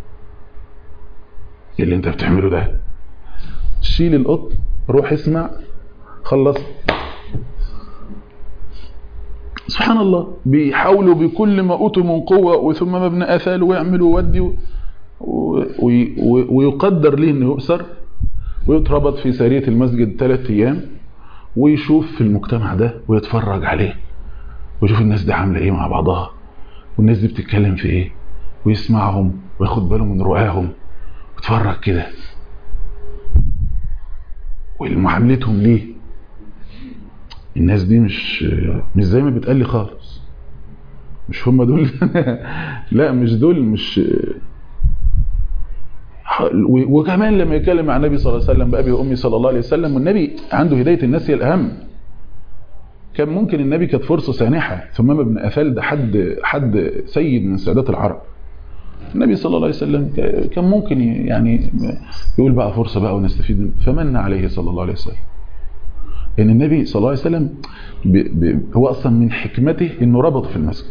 اللي انت بتعمله ده شيل القط روح اسمع خلص. سبحان الله بيحاولوا بكل ما اوتوا من قوه وثم مبنى اثال ويعملوا ودي ويقدر ليه انه يؤسر ويتربط في ساريه المسجد ثلاث ايام ويشوف في المجتمع ده ويتفرج عليه ويشوف الناس دي عامله ايه مع بعضها والناس دي بتتكلم في ايه ويسمعهم وياخد باله من رؤاهم اتفرج كده والمعاملتهم ليه. الناس دي مش مش زي ما بتقلي خالص، مش هم دول لا مش دول مش. وكمان لما يتكلم مع النبي صلى الله عليه وسلم بأبي وأمي صلى الله عليه وسلم والنبي عنده هداية الناس هي الأهم. كان ممكن النبي كانت فرصة سانحة. ثمامة ابن أثال ده حد حد سيد من سادات العرب. النبي صلى الله عليه وسلم كان ممكن يعني يقول بقى فرصة بقى ونستفيد منه فمن عليه صلى الله عليه وسلم. لأن يعني النبي صلى الله عليه وسلم ب ب هو أصلا من حكمته إنه ربط في المسجد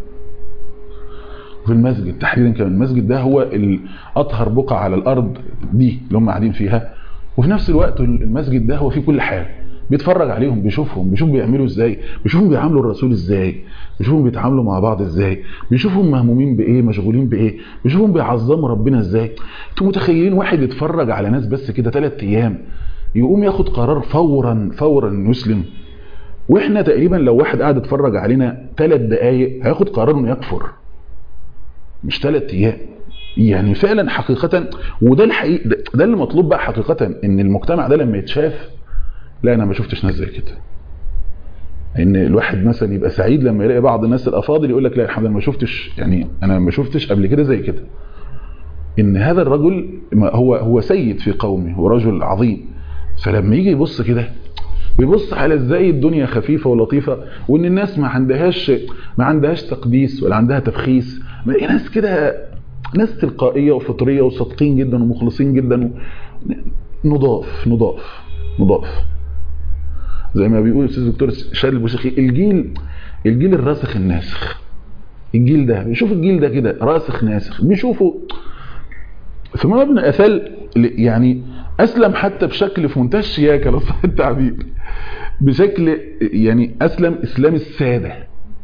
في المسجد تحديدا. كان المسجد ده هو الأطهر بقعة على الأرض دي اللي هم قاعدين فيها، وفي نفس الوقت المسجد ده هو فيه كل حاجة. بيتفرج عليهم بيشوفهم بيشوف بيعملوا ازاي بيشوفهم بيعاملوا الرسول ازاي بيشوفهم بيتعاملوا مع بعض ازاي بيشوفهم مهمومين بايه مشغولين بايه بيشوفهم بيعظموا ربنا ازاي. انتوا متخيلين واحد يتفرج على ناس بس كده ثلاث ايام يقوم ياخد قرار فورا فورا انه يسلم؟ واحنا تقريبا لو واحد قاعد يتفرج علينا ثلاث دقائق هياخد قرار انه يكفر، مش ثلاث ايام. يعني فعلا حقيقه وده الحقيقه ده, ده اللي مطلوب بقى حقيقه ان المجتمع ده لما يتشاف لا انا ما شفتش ناس زي كده. ان الواحد مثلا يبقى سعيد لما يلاقي بعض الناس الافاضل يقول لك لا الحمد لله ما شفتش، يعني انا ما شفتش قبل كده زي كده، ان هذا الرجل هو هو سيد في قومه ورجل عظيم. فلما يجي يبص كده بيبص على ازاي الدنيا خفيفه ولطيفه، وان الناس ما عندهاش ما عندهاش تقديس ولا عندها تفخيص، ناس كده ناس تلقائيه وفطريه وصادقين جدا ومخلصين جدا، نضاف نضاف نضاف زي ما بيقول الاستاذ الدكتور شادي البوشيخي، الجيل الجيل الراسخ الناسخ. الجيل ده بيشوف الجيل ده كده راسخ ناسخ، بيشوفوا ثم ابن اثال يعني اسلم حتى بشكل في منتهى الشياكه لو صح التعبير، بشكل يعني اسلم اسلام الساده.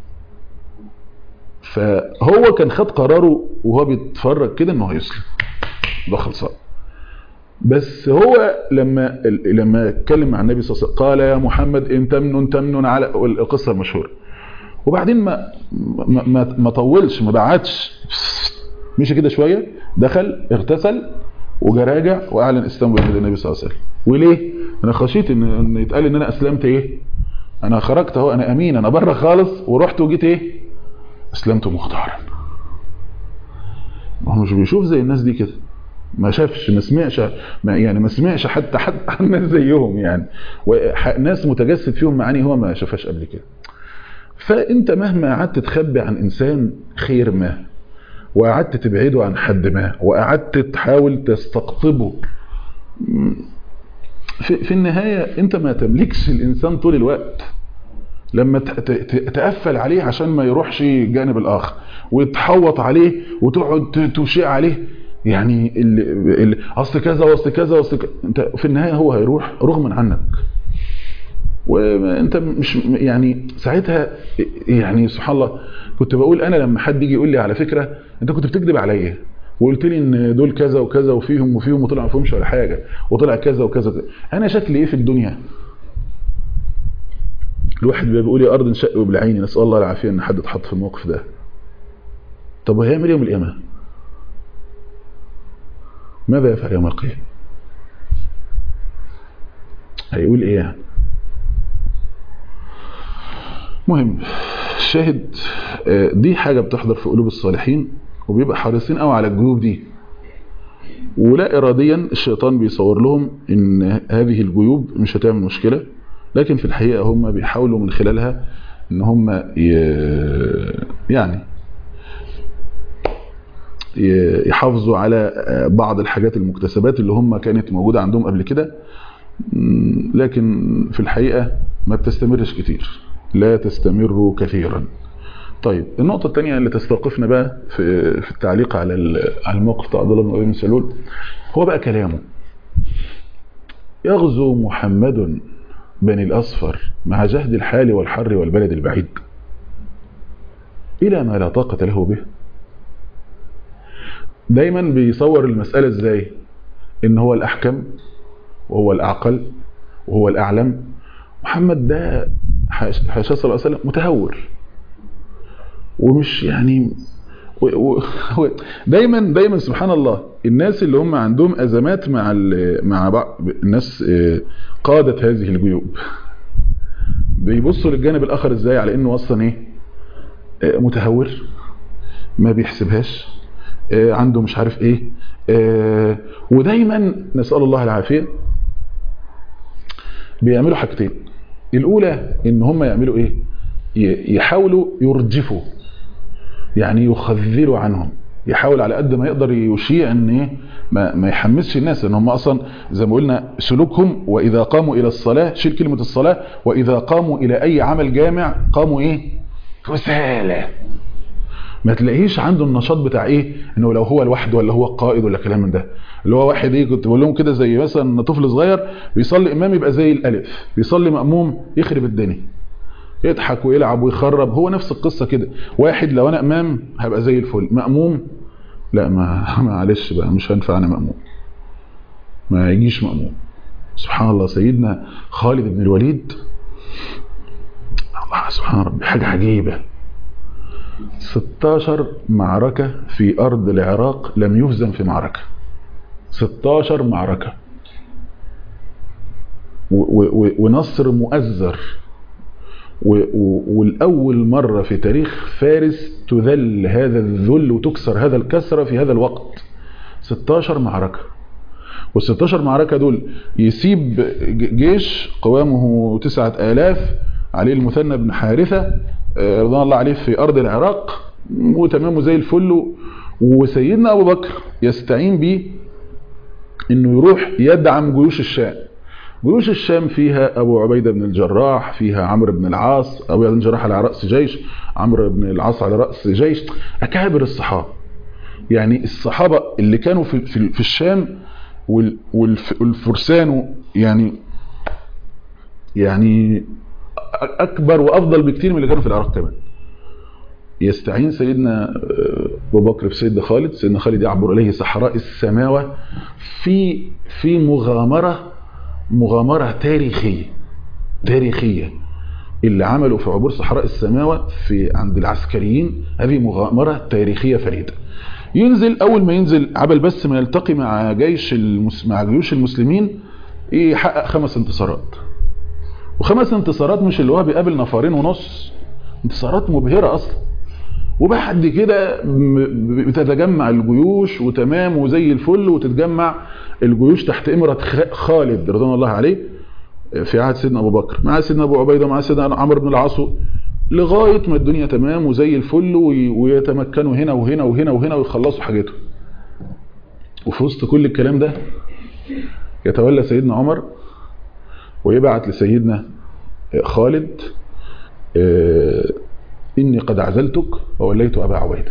فهو كان خد قراره وهو بيتفرج كده انه هيسلم ده خلصان. بس هو لما لما اتكلم مع النبي صلى الله عليه وسلم قال يا محمد ان تمنن تمنن على القصه المشهوره، وبعدين ما ما ما, ما طولش ما بعدش، مشي كده شويه دخل اغتسل وجراجع واعلن اسلامه بين النبي صلى الله عليه وسلم. وليه؟ انا خشيت ان, إن يتقال ان انا اسلمت ايه، انا خرجت اهو انا امين انا بره خالص ورحت وجيت ايه اسلمت مختارا. ما هو مش بيشوف زي الناس دي كده، ما شافش ما سمعش ما يعني ما سمعش حتى حتى عن ناس زيهم يعني، وناس متجسد فيهم معاني هو ما شافهاش قبل كده. فانت مهما قعدت تخبي عن انسان خير ما، وقعدت تبعده عن حد ما، وقعدت تحاول تستقطبه، في, في النهاية انت ما تملكش الانسان طول الوقت. لما تقفل عليه عشان ما يروحش الجانب الاخر، وتحوط عليه وتقعد تشيع عليه يعني ال ال اصل كذا واصل كذا واصل كذا، انت في النهايه هو هيروح رغما عنك، وانت مش يعني ساعتها يعني سبحان الله. كنت بقول انا لما حد يجي يقول لي على فكره انت كنت بتكذب عليا وقلت لي ان دول كذا وكذا وفيهم وفيهم وطلع ما فيهمش ولا حاجه وطلع كذا وكذا، انا شكلي ايه في الدنيا؟ الواحد بيقول يا ارض انشق بالعين، نسال الله العافيه ان حد اتحط في الموقف ده. طب وهيعمل يوم القيامه؟ ماذا يفعل يوم القيامه؟ هيقول ايه يعني؟ مهم الشاهد دي حاجه بتحضر في قلوب الصالحين، وبيبقى حريصين قوي على الجيوب دي، ولا اراديا الشيطان بيصور لهم ان هذه الجيوب مش هتعمل مشكله، لكن في الحقيقه هم بيحاولوا من خلالها ان هم يعني يحافظوا على بعض الحاجات المكتسبات اللي هم كانت موجوده عندهم قبل كده، لكن في الحقيقه ما بتستمرش كتير، لا تستمر كثيرا. طيب النقطة الثانية اللي تستوقفنا بقى في في التعليق على على الموقف بتاع عبد الله بن ابي بن سلول، هو بقى كلامه: يغزو محمد بني الأصفر مع جهد الحال والحر والبلد البعيد إلى ما لا طاقة له به. دايما بيصور المسألة ازاي؟ ان هو الأحكم وهو الأعقل وهو الأعلم. محمد ده حاشا صلى الله عليه وسلم متهور ومش يعني و و دايما دايما سبحان الله الناس اللي هم عندهم أزمات مع مع بعض الناس قادة هذه الجيوب بيبصوا للجانب الآخر ازاي؟ على انه اصلا ايه؟ متهور، ما بيحسبهاش، عنده مش عارف ايه، ودايما نسأل الله العافية بيعملوا حاجتين. الاولى ان هم يعملوا ايه؟ يحاولوا يرجفوا، يعني يخذلوا عنهم، يحاول على قد ما يقدر يشيع ان ايه ما, ما يحمسش الناس ان هم اصلا زي ما قلنا سلوكهم واذا قاموا الى الصلاة، شيل كلمة الصلاة، واذا قاموا الى اي عمل جامع قاموا ايه؟ كسالى. ما تلاقيش عنده النشاط بتاع ايه انه لو هو لوحده ولا هو القائد ولا كلام من ده، اللي هو واحد ايه كنت بقول لهم كده زي مثلا طفل صغير بيصلي امام يبقى زي الالف، بيصلي مأموم يخرب الدنيا، يضحك ويلعب ويخرب. هو نفس القصة كده، واحد لو انا امام هبقى زي الفل، مأموم لا ما معلش بقى مش هينفع انا مأموم، ما يجيش مأموم. سبحان الله سيدنا خالد بن الوليد، الله سبحان ربي حاجة عجيبة، ستاشر معركة في أرض العراق لم يهزم في معركة، ستاشر معركة ونصر مؤزر والأول مرة في تاريخ فارس تذل هذا الذل وتكسر هذا الكسرة في هذا الوقت. ستاشر معركة، والستاشر معركة دول يسيب جيش قوامه تسعة آلاف عليه المثنى بن حارثة رضوان الله عليه في أرض العراق وتمامه زي الفل، وسيدنا أبو بكر يستعين به إنه يروح يدعم جيوش الشام. جيوش الشام فيها أبو عبيدة بن الجراح، فيها عمرو بن العاص، أبو عبيدة بن الجراح على رأس جيش، عمرو بن العاص على رأس جيش، أكابر الصحابة. يعني الصحابة اللي كانوا في, في, في الشام والفرسان يعني يعني أكبر وأفضل بكتير من اللي كانوا في العراق كمان. يستعين سيدنا أبو بكر في سيدنا خالد، سيدنا خالد يعبر إليه صحراء السماوة في في مغامرة مغامرة تاريخية تاريخية اللي عملوا في عبور صحراء السماوة في عند العسكريين. هذه مغامرة تاريخية فريدة. ينزل أول ما ينزل عبل بس ما يلتقي مع جيش المس... مع جيوش المسلمين يحقق خمس انتصارات، وخمس انتصارات مش اللي هو بيقابل نفرين ونص، انتصارات مبهرة أصلا. وبعد كده بتتجمع الجيوش وتمام وزي الفل، وتتجمع الجيوش تحت إمرة خالد رضوان الله عليه في عهد سيدنا أبو بكر مع سيدنا أبو عبيدة مع سيدنا عمرو بن العاص، لغاية ما الدنيا تمام وزي الفل، ويتمكنوا هنا وهنا وهنا وهنا ويخلصوا حاجتهم. وفي وسط كل الكلام ده يتولى سيدنا عمر ويبعت لسيدنا خالد إني قد عزلتك ووليت أبا عبيدة.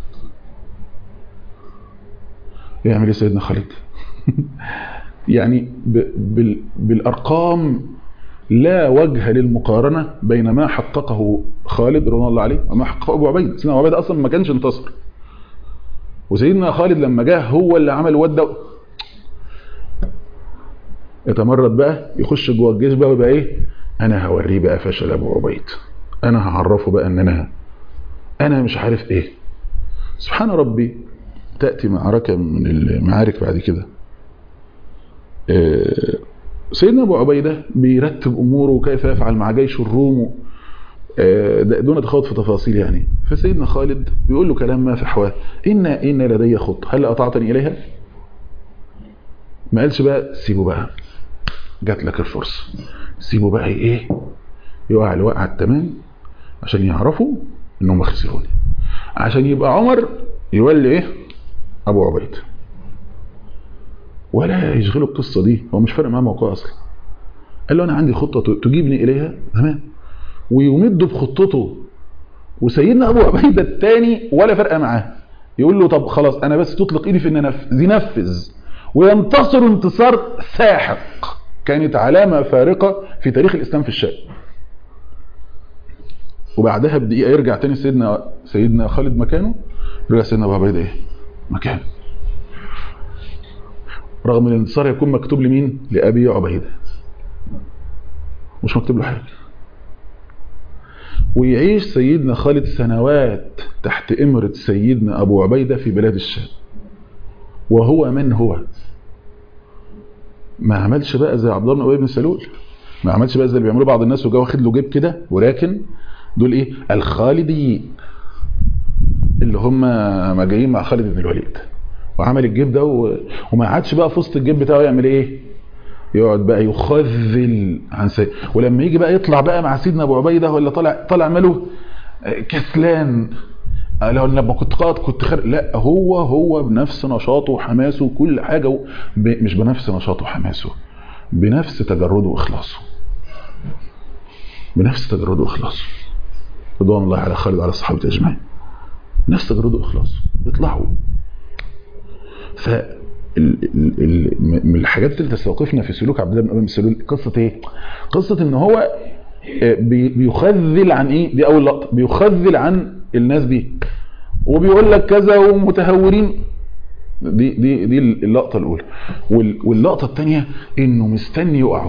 يعمل ايه سيدنا خالد؟ يعني بالأرقام لا وجه للمقارنة بين ما حققه خالد رضي الله عليه وما حققه أبو عبيدة. سيدنا أبو عبيدة أصلا ما كانش انتصر، وسيدنا خالد لما جاء هو اللي عمل ودة. يتمرد بقى يخش جوه الجيش بقى ويبقى ايه، انا هوريه بقى فشل ابو عبيد، انا هعرفه بقى ان انا انا مش عارف ايه. سبحان ربي، تأتي معركة من المعارك بعد كده سيدنا ابو عبيدة بيرتب اموره وكيف يفعل مع جيش الروم دون تخوض في تفاصيل يعني. فسيدنا خالد بيقول له كلام ما في حواه، إن إن لدي خطة هل أطعتني إليها؟ ما قالش بقى سيبه بقى جات لك الفرصة، سيبه بقى ايه يقع الوقعة التمام عشان يعرفوا انهم خسروني، عشان يبقى عمر يولي ايه ابو عبيد ولا يشغله القصة دي، هو مش فارق معاه موقعه اصلا. قال له انا عندي خطة تجيبني اليها تمام، ويمد بخطته. وسيدنا ابو عبيدة الثاني ولا فرق معاه، يقول له طب خلاص انا بس تطلق ايدي في ان انفذ، ينفذ وينتصر انتصار ساحق، كانت علامة فارقة في تاريخ الإسلام في الشام. وبعدها بدقيقة يرجع تاني سيدنا سيدنا خالد مكانه، يرجع سيدنا أبو عبيدة إيه مكانه، رغم الانتصار يكون مكتوب لمين؟ لأبي عبيدة، مش مكتوب له حاجة. ويعيش سيدنا خالد سنوات تحت إمرة سيدنا أبو عبيدة في بلاد الشام، وهو من هو؟ ما عملش بقى زي عبد الله بن ابي بن سلول، ما عملش بقى زي اللي بيعملوا بعض الناس وجا واخد له جيب كده، ولكن دول ايه الخالديين اللي هم ما جايين مع خالد بن الوليد، وعمل الجيب ده و... وما عادش بقى في وسط الجيب بتاعه يعمل ايه، يقعد بقى يخذل عن سيد. ولما يجي بقى يطلع بقى مع سيدنا ابو عبيده ولا طالع طالع ماله كسلان، لو لما كنت قائد كنت خير، لا هو هو بنفس نشاطه وحماسه وكل حاجه، ب... مش بنفس نشاطه وحماسه، بنفس تجرده واخلاصه، بنفس تجرده واخلاصه رضوان الله على خالد وعلى الصحابه اجمعين، نفس تجرده واخلاصه بيطلعوا. ف من الحاجات اللي تستوقفنا في سلوك عبد الله بن ابي بن سلول قصه ايه؟ قصه ان هو بيخذل عن ايه؟ دي اول لقطه، بيخذل عن الناس دي وبيقول لك كذا ومتهورين، دي دي دي اللقطه الاولى. واللقطه الثانيه انه مستني يقعوا،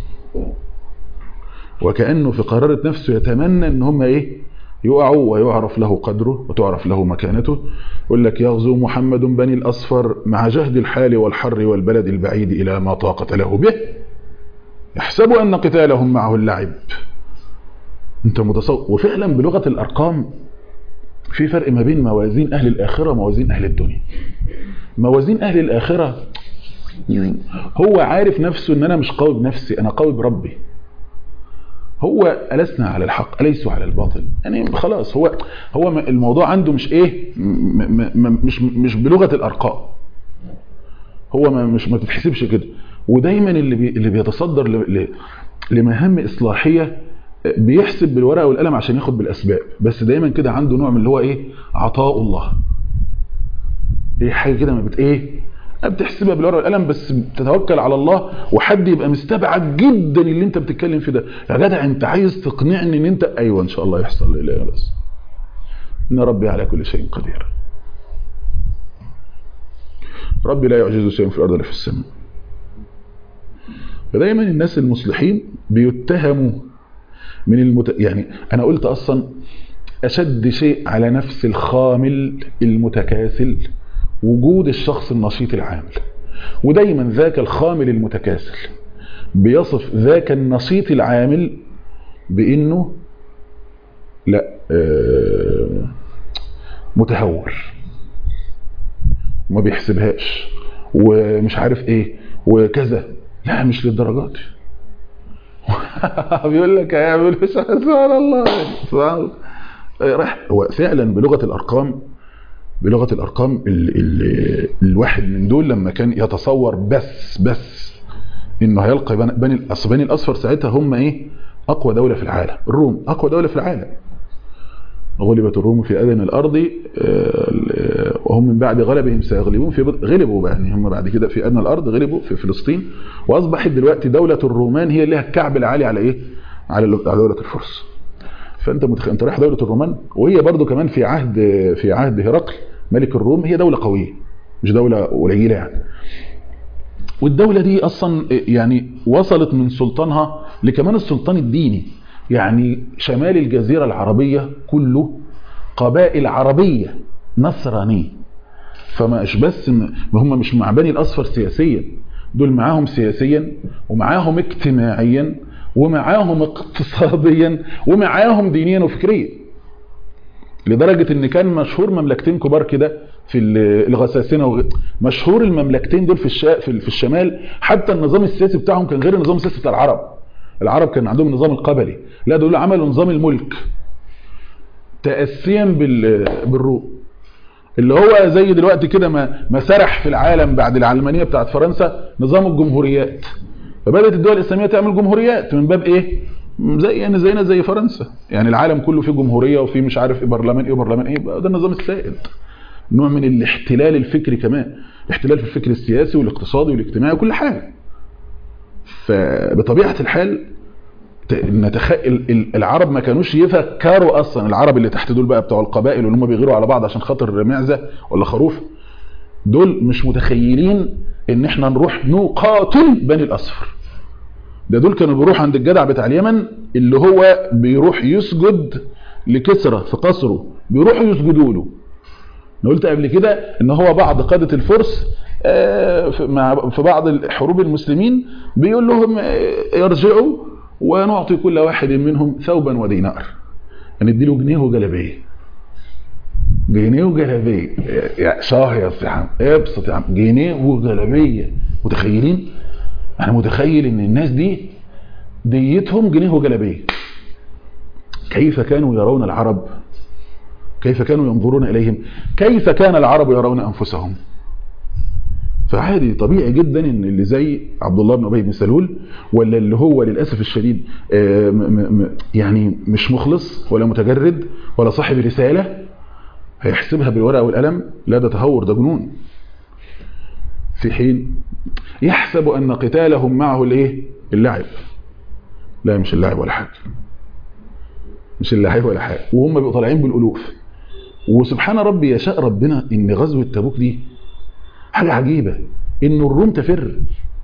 وكانه في قرارة نفسه يتمنى ان هم ايه يقعوا ويعرف له قدره وتعرف له مكانته. يقول لك يغزو محمد بني الاصفر مع جهد الحال والحر والبلد البعيد الى ما طاقه له به، يحسب ان قتالهم معه اللعب. انت متصور. وفعلا بلغة الارقام في فرق ما بين موازين اهل الاخرة وموازين اهل الدنيا. موازين اهل الاخرة هو عارف نفسه ان انا مش قوي بنفسي، انا قوي بربي. هو ألسنا على الحق أليسوا على الباطل، يعني خلاص هو هو الموضوع عنده مش ايه م م مش مش بلغة الارقام، هو ما مش ما تتحسبش كده. ودايما اللي بي اللي بيتصدر لمهام اصلاحيه بيحسب بالورقه والقلم عشان ياخد بالاسباب، بس دايما كده عنده نوع من اللي هو ايه عطاء الله. ايه حاجه كده ما بت ايه بتحسبها بالورقه والقلم، بس بتتوكل على الله. وحد يبقى مستبعد جدا اللي انت بتتكلم في ده، يا جدع انت عايز تقنعني ان انت ايوه ان شاء الله يحصل لي، بس ان ربي على كل شيء قدير. ربي لا يعجزه شيء في الارض ولا في السماء. فدايما الناس المصلحين بيتهموا من المت... يعني انا قلت اصلا اشد شيء على نفس الخامل المتكاسل وجود الشخص النشيط العامل. ودايما ذاك الخامل المتكاسل بيصف ذاك النشيط العامل بانه لا آه متهور وما بيحسبهاش ومش عارف ايه وكذا. لا مش للدرجات. بيقول لك هيعمل مش سبحان الله سبحان الله. راح هو فعلا بلغه الارقام بلغه الارقام ال ال الواحد من دول لما كان يتصور بس بس انه هيلقى بني بني الاصفر ساعتها هم ايه اقوى دوله في العالم. الروم اقوى دوله في العالم. غلبت الروم في أدنى الأرض وهم من بعد غلبهم سيغلبون في غلبوا بقى، يعني هم بعد كده في أدنى الأرض غلبوا في فلسطين، وأصبحت دلوقتي دولة الرومان هي اللي لها الكعب العالي على إيه؟ على دولة الفرس. فأنت متخ... أنت رايح دولة الرومان، وهي برضو كمان في عهد في عهد هرقل ملك الروم هي دولة قوية مش دولة قليلة يعني. والدولة دي أصلا يعني وصلت من سلطانها لكمان السلطان الديني، يعني شمال الجزيرة العربية كله قبائل عربية نصرانية. فما إش بس ما هم مش مع بني الأصفر سياسيا، دول معاهم سياسيا ومعاهم اجتماعيا ومعاهم اقتصاديا ومعاهم دينيا وفكريا. لدرجة ان كان مشهور مملكتين كبار كده في الغساسنة، مشهور المملكتين دول في في الشمال، حتى النظام السياسي بتاعهم كان غير النظام السياسي بتاع العرب. العرب كان عندهم النظام القبلي، لا دول عملوا نظام الملك تأسيا بالروم، اللي هو زي دلوقتي كده ما ما سرح في العالم بعد العلمانية بتاعت فرنسا نظام الجمهوريات. فبدأت الدول الإسلامية تعمل جمهوريات من باب ايه؟ زي يعني زينا زي فرنسا، يعني العالم كله فيه جمهورية وفيه مش عارف ايه برلمان ايه وبرلمان ايه، ده النظام السائد. نوع من الاحتلال الفكري كمان، الاحتلال في الفكر السياسي والاقتصادي والاجتماعي وكل حاجة. فبطبيعة الحال نتخيل العرب ما كانوش يفكروا اصلا، العرب اللي تحت دول بقى بتوع القبائل واللي هم بيغيروا على بعض عشان خاطر معزة ولا خروف، دول مش متخيلين ان احنا نروح نقاتل بني الاصفر. ده دول كانوا بيروح عند الجدع بتاع اليمن اللي هو بيروح يسجد لكسرى في قصره، بيروحوا يسجدوا له. انا قلت قبل كده ان هو بعض قادة الفرس في بعض حروب المسلمين بيقول لهم يرجعوا ونعطي كل واحد منهم ثوبا ودينار، ندي له جنيه وجلابيه. جنيه وجلابيه يا شاه يا عم ابسط يا عم، جنيه وجلابيه. متخيلين؟ انا متخيل ان الناس دي ديتهم جنيه وجلابيه. كيف كانوا يرون العرب؟ كيف كانوا ينظرون اليهم؟ كيف كان العرب يرون انفسهم؟ فعادي طبيعي جدا ان اللي زي عبد الله بن ابي بن سلول، ولا اللي هو للاسف الشديد يعني مش مخلص ولا متجرد ولا صاحب رساله، هيحسبها بالورقه والقلم. لا ده تهور، ده جنون. في حين يحسب ان قتالهم معه الايه؟ اللعب. لا مش اللعب ولا حاجه، مش اللعب ولا حاجه، وهم بيبقوا طالعين بالالوف. وسبحان ربي يشاء ربنا ان غزوه تبوك دي حاجه عجيبه، ان الروم تفر.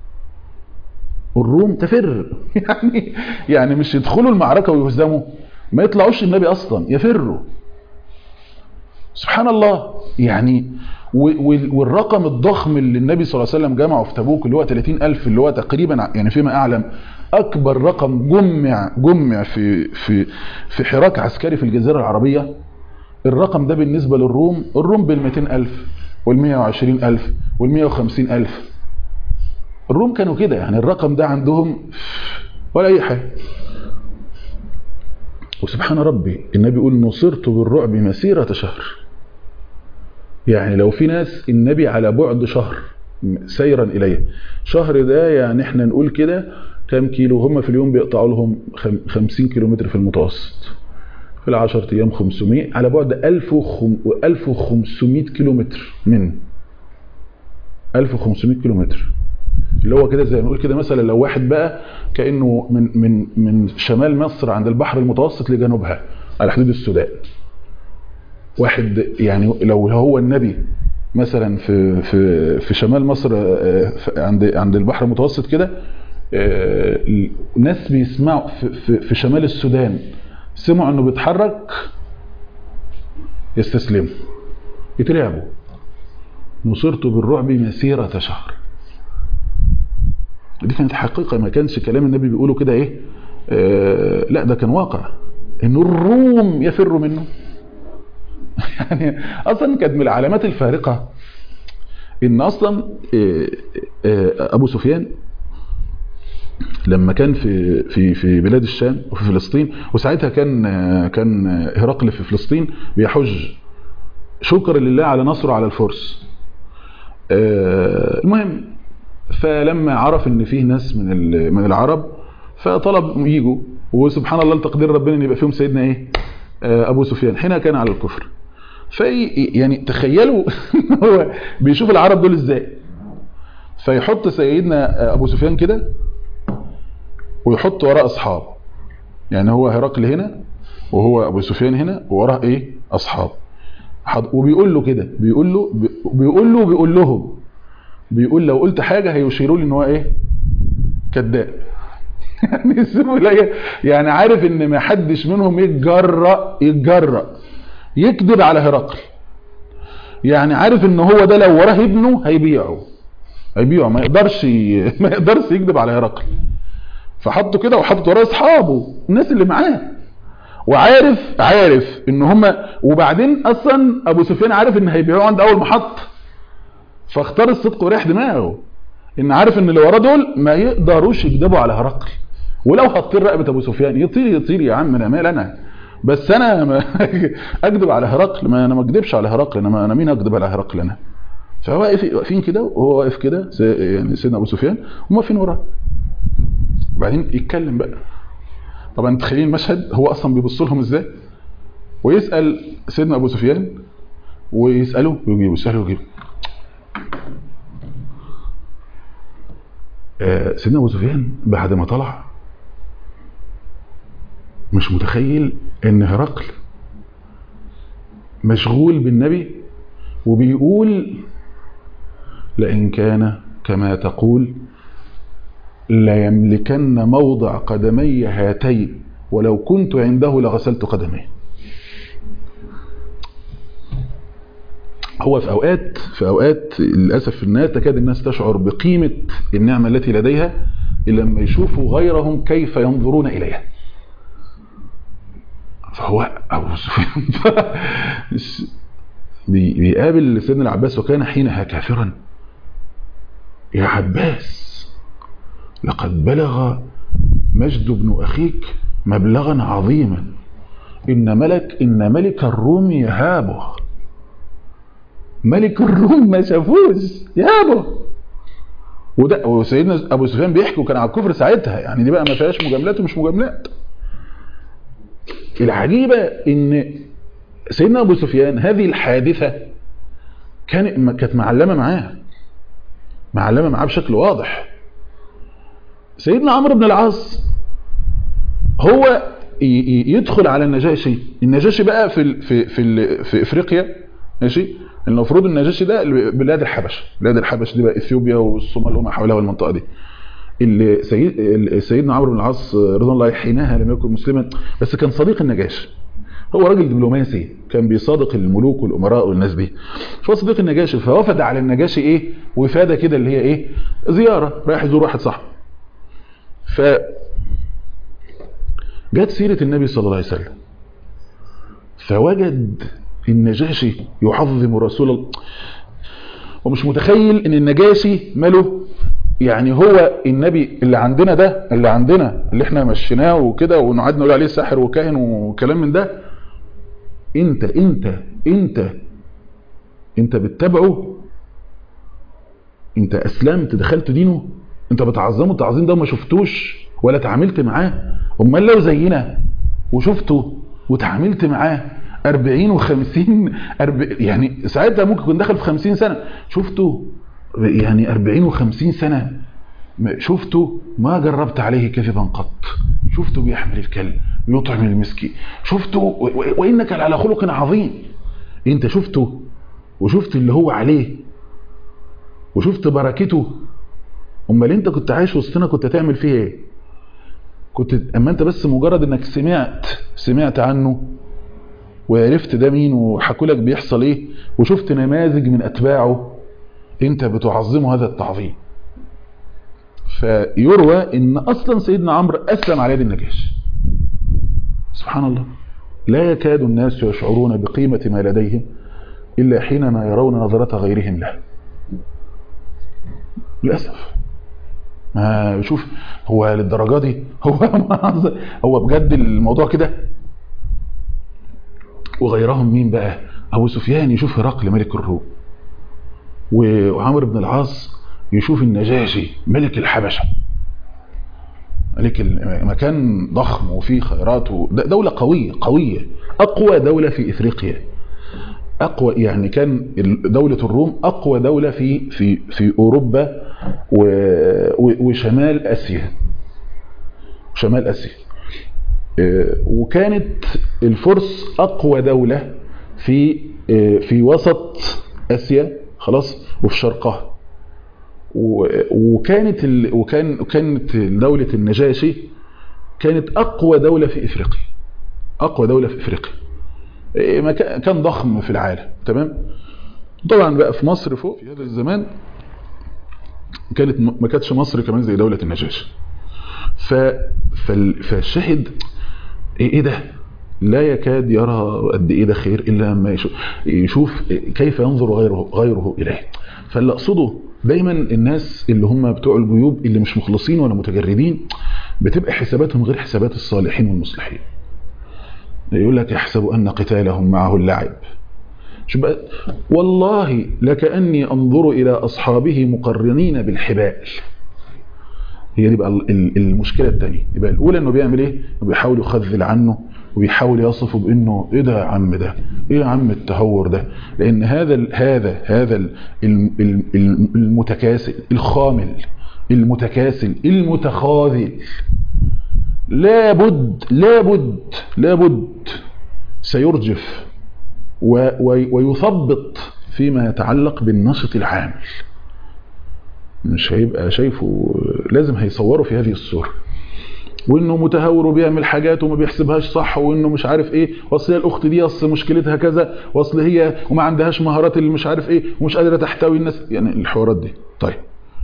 الروم تفر يعني يعني مش يدخلوا المعركه ويهزموا، ما يطلعوش النبي اصلا، يفروا. سبحان الله يعني. والرقم الضخم اللي النبي صلى الله عليه وسلم جمعه في تبوك اللي هو ثلاثين ألف، اللي هو تقريبا يعني فيما اعلم اكبر رقم جمع جمع في في في حراك عسكري في الجزيره العربيه. الرقم ده بالنسبه للروم، الروم بال مئتين ألف وال مئة وعشرين ألف وال مئة وخمسين ألف. الروم كانوا كده يعني، الرقم ده عندهم ولا اي حاجه. وسبحان ربي النبي يقول نصرت بالرعب مسيره شهر. يعني لو في ناس النبي على بعد شهر سيرا اليه، شهر ده يعني احنا نقول كده كام كيلو، هم في اليوم بيقطعوا لهم خمسين كيلومتر في المتوسط، في العشرة ايام خمسمائة، على بعد ألف وخمسمائة كيلومتر، من ألف وخمسمائة كيلومتر، اللي هو كده زي ما نقول كده مثلا لو واحد بقى كأنه من من من شمال مصر عند البحر المتوسط لجنوبها على حدود السودان. واحد يعني لو هو النبي مثلا في في في شمال مصر عند عند البحر المتوسط كده، ناس بيسمعوا في, في, في شمال السودان سمعوا انه بيتحرك يستسلموا يترعبوا. نصرت بالرعب مسيرة شهر. دي كانت حقيقة، ما كانش كلام النبي بيقوله كده ايه، آه لا ده كان واقع ان الروم يفروا منه. يعني اصلا كانت من العلامات الفارقة ان اصلا آه آه ابو سفيان لما كان في في في بلاد الشام وفي فلسطين، وساعتها كان كان هرقل في فلسطين بيحج شكرا لله على نصره على الفرس. المهم فلما عرف ان فيه ناس من من العرب فطلب يجوا، وسبحان الله لتقدير ربنا ان يبقى فيهم سيدنا ايه ابو سفيان حين كان على الكفر. في يعني تخيلوا هو بيشوف العرب دول ازاي، فيحط سيدنا ابو سفيان كده ويحط وراء اصحاب، يعني هو هرقل هنا وهو ابو سفيان هنا ووراه ايه اصحاب، وبيقول له كده، بيقول له بيقول له بيقول لهم بيقول لو قلت حاجه هيشيروا لي ان هو ايه كذاب. يعني يعني عارف ان ما حدش منهم يتجرأ يتجرأ يكذب على هرقل، يعني عارف ان هو ده لو وراه ابنه هيبيعه هيبيعه ما يقدرش ما يقدرش يكذب على هرقل. فحطه كده وحطت وراه اصحابه الناس اللي معاه، وعارف عارف ان هم، وبعدين اصلا ابو سفيان عارف ان هيبيعوه عند اول محطه، فاختار الصدق وريح دماغه، ان عارف ان اللي وراه دول ما يقدروش يكذبوا على هرقل. ولو هتطير رقبه ابو سفيان يطير يطير يا عم، انا مال انا، بس انا ما اكذب على هرقل؟ ما انا ما اكذبش على هرقل، انا انا مين اكذب على هرقل انا؟ فهو واقف واقفين كده وهو واقف كده يعني سيدنا ابو سفيان هم واقفين وراه، وبعدين يتكلم بقى. طبعا تخيلين المشهد، هو اصلا بيبص لهم ازاي ويسال سيدنا ابو سفيان ويساله ويجيبه يساله ويجيبه. آه سيدنا ابو سفيان بعد ما طلع مش متخيل ان هرقل مشغول بالنبي وبيقول لئن كان كما تقول لا يملكن موضع قدمي هاتين ولو كنت عنده لغسلت قدمي. هو في اوقات في اوقات للاسف الناس تكاد الناس تشعر بقيمه النعمه التي لديها الا لما يشوفوا غيرهم كيف ينظرون اليها. فهو ابو سفيان بيقابل سيدنا العباس وكان حينها كافرا. يا عباس لقد بلغ مجد ابن أخيك مبلغا عظيما، إن ملك إن ملك الروم يهابه. ملك الروم ما شافوش يهابه. وده وسيدنا أبو سفيان بيحكي وكان على الكفر ساعتها، يعني دي بقى ما فيهاش مجاملات ومش مجاملات. العجيبة إن سيدنا أبو سفيان هذه الحادثة كان كانت معلمة معاه معلمة معاه بشكل واضح. سيدنا عمرو بن العاص هو يدخل على النجاشي، النجاشي بقى في في في في افريقيا ماشي، المفروض النجاشي ده بلاد الحبشه، بلاد الحبشه دي بقى اثيوبيا والصومال وما حولها والمنطقه دي. اللي سيد سيدنا عمرو بن العاص رضي الله عنه حينها لم يكن مسلما بس كان صديق النجاشي، هو راجل دبلوماسي كان بيصادق الملوك والامراء والناس دي، فهو صديق النجاشي، فوفد على النجاشي ايه وفاده كده اللي هي ايه زياره، رايح يزور واحد صاحبه. ف جت سيره النبي صلى الله عليه وسلم، فوجد النجاشي يعظم رسول الله، ومش متخيل ان النجاشي ماله، يعني هو النبي اللي عندنا ده اللي عندنا اللي احنا مشيناه وكده ونقعد نقول عليه ساحر وكاهن وكلام من ده، انت انت انت انت بتتابعه، انت اسلمت دخلت دينه، انت بتعظمه التعظيم ده وما شفتوش ولا تعاملت معاه؟ امال لو زينا وشفته وتعاملت معاه أربعين وخمسين أرب... يعني ساعتها ممكن يكون دخل في خمسين سنة، شفته يعني أربعين وخمسين سنة شفته ما جربت عليه كذبا قط، شفته بيحمل الكلب يطعم المسكين، شفته و... وإنك على خلق عظيم، انت شفته وشفت اللي هو عليه وشفت بركته. امال انت كنت عايش وسطنا كنت تعمل فيه ايه؟ كنت اما انت بس مجرد انك سمعت سمعت عنه وعرفت ده مين وحكوا لك بيحصل ايه وشفت نماذج من اتباعه، انت بتعظمه هذا التعظيم. فيروى ان اصلا سيدنا عمرو اسلم على يد النجاشي. سبحان الله، لا يكاد الناس يشعرون بقيمة ما لديهم الا حينما يرون نظرة غيرهم له. للاسف ما شوف هو للدرجه دي، هو هو بجد الموضوع كده. وغيرهم مين بقى؟ ابو سفيان يشوف هرقل ملك الروم، وعمرو بن العاص يشوف النجاشي ملك الحبشه، ملك مكان ضخم وفيه خيرات، دولة قوية قوية، أقوى دولة في إفريقيا، أقوى يعني كان دولة الروم أقوى دولة في في في أوروبا وشمال آسيا، شمال آسيا. وكانت الفرس أقوى دولة في في وسط آسيا خلاص وفي شرقها. وكانت ال... وكان كانت دولة النجاشي كانت أقوى دولة في إفريقيا، أقوى دولة في إفريقيا، كان ضخم في العالم. تمام. طبعا بقى في مصر فوق في هذا الزمان كانت ما كانتش مصر كمان زي دولة النجاشي. ف... فالشاهد ايه ده؟ لا يكاد يرى قد ايه ده خير الا لما يشوف, يشوف كيف ينظر غيره غيره اليه. فاللي اقصده دايما الناس اللي هم بتوع الجيوب اللي مش مخلصين ولا متجردين بتبقى حساباتهم غير حسابات الصالحين والمصلحين. يقول لك يحسب ان قتالهم معه اللعب. والله لكأني انظر الى اصحابه مقرنين بالحبال. هي دي بقى المشكله الثانيه. يبقى الاولى انه بيعمل ايه؟ بيحاول يخذل عنه وبيحاول يصفه بانه ايه ده يا عم، ده ايه يا عم التهور ده، لان هذا ال هذا هذا ال المتكاسل الخامل المتكاسل المتخاذل لابد لابد لابد سيرجف ويثبط فيما يتعلق بالنشط العامل. مش هيبقى شايفه، لازم هيصوره في هذه الصورة، وانه متهور وبيعمل حاجات وما بيحسبهاش صح، وانه مش عارف ايه، واصل هي الاخت دي اصل مشكلتها كذا، واصل هي وما عندهاش مهارات اللي مش عارف ايه ومش قادره تحتوي الناس، يعني الحوارات دي. طيب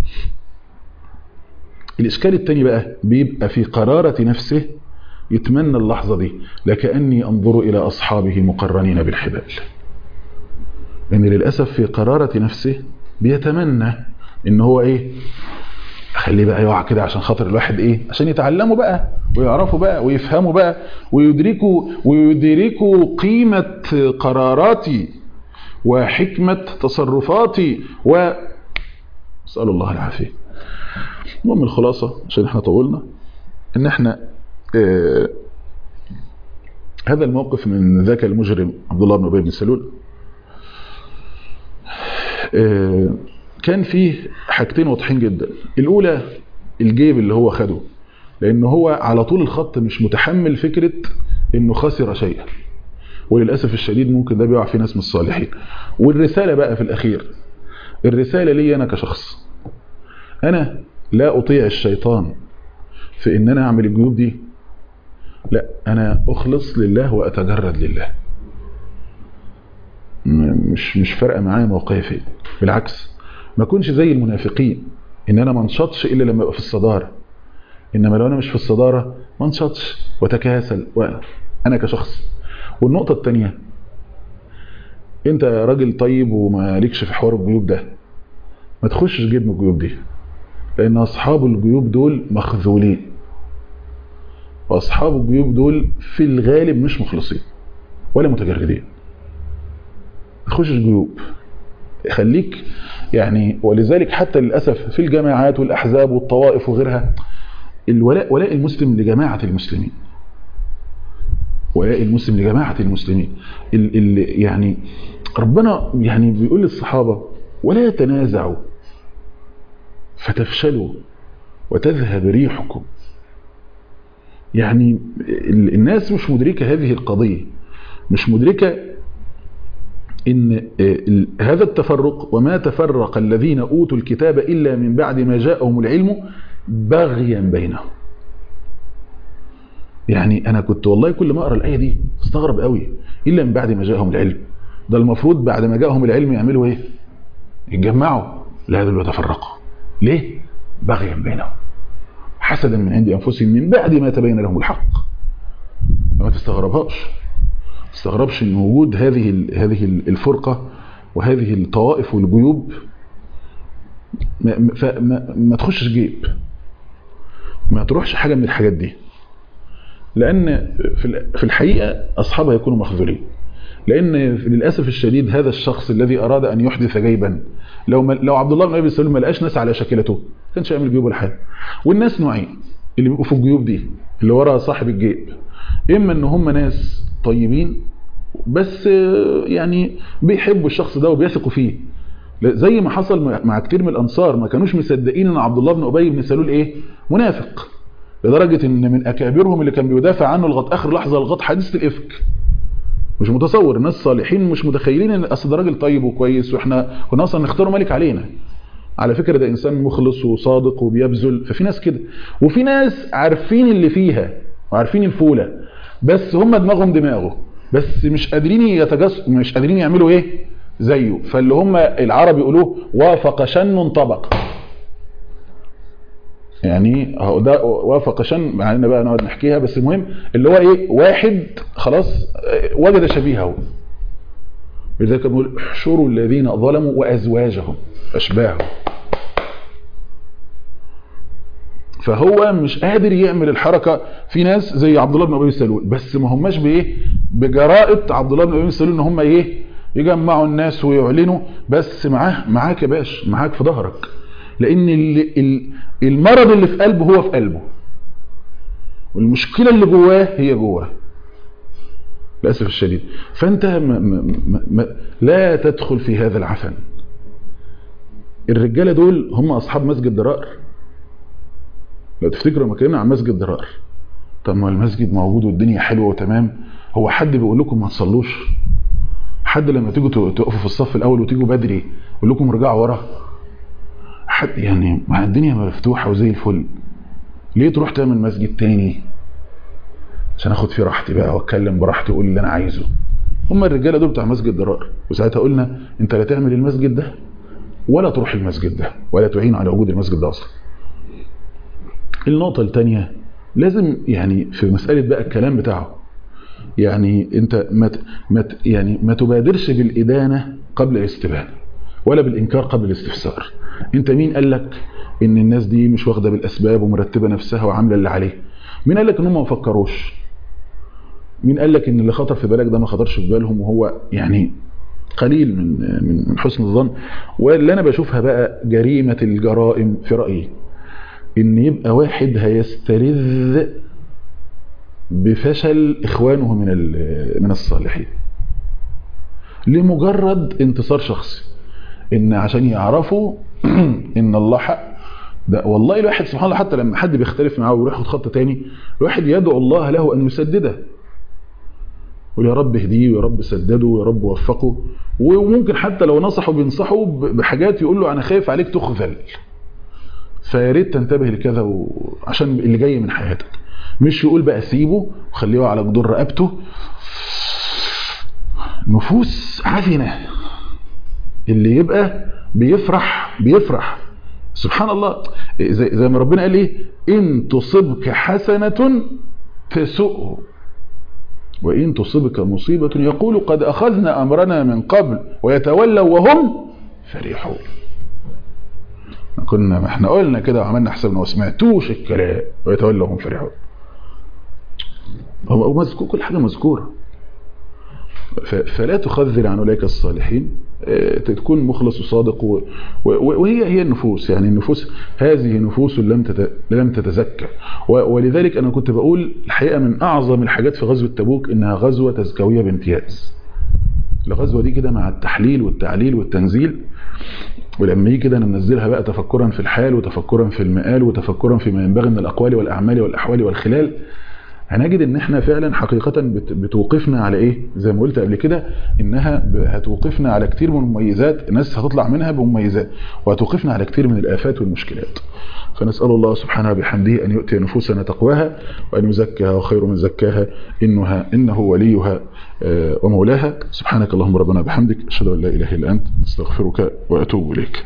الاشكال الثاني بقى بيبقى في قرارة نفسه، يتمنى اللحظة دي لكأني انظر الى اصحابه مقرنين بالحبال. لان يعني للاسف في قرارة نفسه بيتمنى ان هو ايه، خليه بقى يقع كده عشان خاطر الواحد ايه، عشان يتعلموا بقى ويعرفوا بقى ويفهموا بقى ويدركوا ويدركوا قيمة قراراتي وحكمة تصرفاتي و اسأل الله العافية. المهم الخلاصة عشان احنا طولنا ان احنا اه هذا الموقف من ذاك المجرم عبد الله بن ابي بن سلول اه كان فيه حاجتين واضحين جدا. الاولى الجيب اللي هو خده، لان هو على طول الخط مش متحمل فكرة انه خسر شيئا، وللأسف الشديد ممكن ده بيقع في ناس من الصالحين. والرسالة بقى في الاخير، الرسالة لي انا كشخص، انا لا اطيع الشيطان في ان انا اعمل الجيوب دي، لا، انا اخلص لله واتجرد لله، مش مش فارقه معايا موقفي. بالعكس، ما اكونش زي المنافقين ان انا ما انشطش الا لما ابقى في الصداره، انما لو انا مش في الصداره ما انشطش وتكاسل انا كشخص. والنقطه الثانيه، انت راجل طيب وما ليكش في حوار الجيوب ده، ما تخشش جيب من الجيوب دي، لان اصحاب الجيوب دول مخذولين، واصحاب الجيوب دول في الغالب مش مخلصين ولا متجردين. ما تخشش جيوب، خليك يعني. ولذلك حتى للاسف في الجماعات والاحزاب والطوائف وغيرها، الولاء ولاء المسلم لجماعه المسلمين، ولاء المسلم لجماعه المسلمين. ال ال يعني ربنا يعني بيقول للصحابه ولا تنازعوا فتفشلوا وتذهب ريحكم. يعني الناس مش مدركه هذه القضيه، مش مدركه ان هذا التفرق، وما تفرق الذين اوتوا الكتاب الا من بعد ما جاءهم العلم بغيا بينهم. يعني انا كنت والله كل ما اقرا الايه دي استغرب قوي، الا من بعد ما جاءهم العلم. ده المفروض بعد ما جاءهم العلم يعملوا ايه؟ يتجمعوا. لا، دول يتفرقوا. ليه؟ بغيا بينهم، حسدا من عند انفسهم من بعد ما تبين لهم الحق. ما تستغربهاش، ما تستغربش ان وجود هذه هذه الفرقه وهذه الطوائف والجيوب. ما, ما, ما تخشش جيب، ما تروحش حاجه من الحاجات دي، لان في الحقيقه اصحابها يكونوا مخذولين. لان للاسف الشديد هذا الشخص الذي اراد ان يحدث جيبا، لو ما لو عبد الله بن ابي سلول ما لقاش ناس على شكلته ما كانش يعمل جيوب ولا حاجه. والناس نوعين اللي بيبقوا في الجيوب دي اللي ورا صاحب الجيب، اما ان هم ناس طيبين بس يعني بيحبوا الشخص ده وبيثقوا فيه، زي ما حصل مع كتير من الانصار، ما كانوش مصدقين ان عبد الله بن ابي بن سلول ايه؟ منافق، لدرجه ان من اكابرهم اللي كان بيدافع عنه لغايه اخر لحظه لغايه حادثه الافك. مش متصور، الناس صالحين مش متخيلين ان اصل ده راجل طيب وكويس واحنا كنا اصلا نختاره ملك علينا. على فكره ده انسان مخلص وصادق وبيبذل. ففي ناس كده، وفي ناس عارفين اللي فيها وعارفين الفوله، بس هم دماغهم دماغه، بس مش قادرين يتجس مش قادرين يعملوا ايه زيه. فاللي هم العرب يقولوه وافق شن طبق. يعني اهو ده وافق شن، معنا بقى نقعد نحكيها، بس المهم اللي هو ايه، واحد خلاص وجد شبيهه. لذلك بنقول احشروا الذين ظلموا وازواجهم اشباههم. فهو مش قادر يعمل الحركه. في ناس زي عبد الله بن ابي سلول بس ما هماش بايه، بجرائه عبد الله بن ابي سلول ان هم ايه يجمعوا الناس ويعلنوا، بس معاه معاك يا باش، معاك في ظهرك، لان المرض اللي في قلبه هو في قلبه، والمشكله اللي جواه هي جواه للاسف الشديد. فانت ما ما ما لا تدخل في هذا العفن. الرجاله دول هم اصحاب مسجد ضرار. لو تفتكروا لما اتكلمنا عن مسجد ضرار، طب ما المسجد موجود والدنيا حلوه وتمام، هو حد بيقول لكم ما تصلوش؟ حد لما تيجوا تقفوا في الصف الاول وتيجوا بدري يقول لكم ارجعوا ورا؟ حد يعني مع الدنيا مفتوحه وزي الفل، ليه تروح تعمل مسجد تاني عشان اخد فيه راحتي بقى واتكلم براحتي واقول اللي انا عايزه؟ هم الرجاله دول بتاع مسجد ضرار. وساعتها قلنا انت لا تعمل المسجد ده ولا تروح المسجد ده ولا تعين على وجود المسجد ده اصلا. النقطه الثانيه لازم يعني في مساله بقى الكلام بتاعه، يعني انت ما ما يعني ما تبادرش بالادانه قبل الاستبانه ولا بالانكار قبل الاستفسار. انت مين قال لك ان الناس دي مش واخده بالاسباب ومرتبه نفسها وعامله اللي عليها؟ مين قال لك ان هم ما فكروش؟ مين قال لك ان اللي خطر في بالك ده ما خطرش في بالهم؟ وهو يعني قليل من من من حسن الظن. واللي انا بشوفها بقى جريمه الجرائم في رايي ان يبقى واحد هيستلذ بفشل اخوانه من من الصالحين لمجرد انتصار شخصي، ان عشان يعرفوا ان الله حق. ده والله الواحد سبحان الله حتى لما حد بيختلف معاه ويروح ياخد خط تاني، الواحد يدعو الله له ان يسدده، يقول يا رب اهديه ويا رب سدده ويا رب وفقه. وممكن حتى لو نصحه بينصحه بحاجات يقول له انا خايف عليك تخذل، فيا ريت تنتبه لكذا عشان اللي جاي من حياتك. مش يقول بقى سيبه وخليه على جدور رقبته. نفوس عفنة اللي يبقى بيفرح بيفرح سبحان الله، زي, زي ما ربنا قال ايه، ان تصبك حسنة تسؤه وان تصبك مصيبة يقول قد اخذنا امرنا من قبل ويتولوا وهم فرحون. كنا ما احنا قلنا كده وعملنا حسابنا وسمعتوش الكلام ويتولوا وهم فرحون. هو مذكور، كل حاجة مذكورة. فلا تخذل عن أولئك الصالحين، تكون مخلص وصادق، وهي هي النفوس، يعني النفوس هذه نفوس لم لم تتزكى. ولذلك أنا كنت بقول الحقيقة من أعظم الحاجات في غزوة تبوك إنها غزوة تزكوية بامتياز. الغزوة دي كده مع التحليل والتعليل والتنزيل، ولما يجي كده ننزلها بقى تفكرا في الحال وتفكرا في المآل وتفكرا فيما ينبغي من الأقوال والأعمال والأحوال والخلال، هنجد ان احنا فعلا حقيقة بتوقفنا على ايه، زي ما قلت قبل كده، انها هتوقفنا على كتير من المميزات، الناس هتطلع منها بمميزات، وهتوقفنا على كتير من الآفات والمشكلات. فنسأل الله سبحانه بحمده أن يؤتي نفوسنا تقواها وأن يزكها وخير من زكاها إنها إنه وليها ومولاها. سبحانك اللهم ربنا بحمدك، أشهد أن لا إله إلا أنت، أستغفرك وأتوب إليك.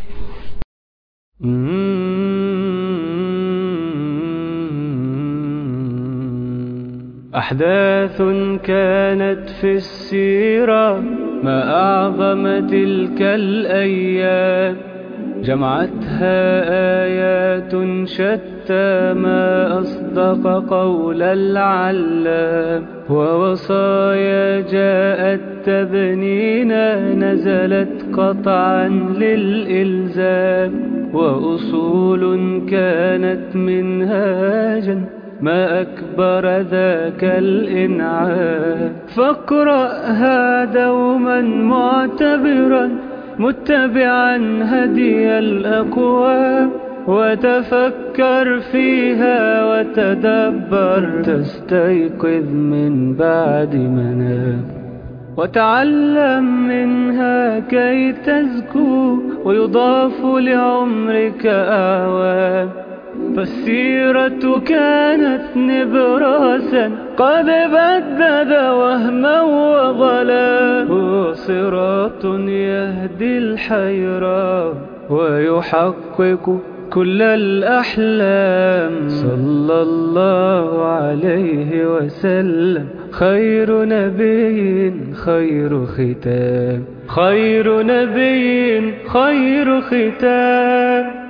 أحداث كانت في السيرة ما أعظم تلك الأيام، جمعتها آيات شتى ما أصدق قول العلام، ووصايا جاءت تبنينا نزلت قطعا للإلزام، وأصول كانت منهاجا ما أكبر ذاك الإنعام. فاقرأها دوما معتبرا متبعا هدي الأقوام، وتفكر فيها وتدبر تستيقظ من بعد منام، وتعلم منها كي تزكو ويضاف لعمرك أعوام. فالسيرة كانت نبراسا قد بدد وهما وظلام، وصراط يهدي الحيران ويحقق كل الأحلام. صلى الله عليه وسلم خير نبي خير ختام، خير نبي خير ختام.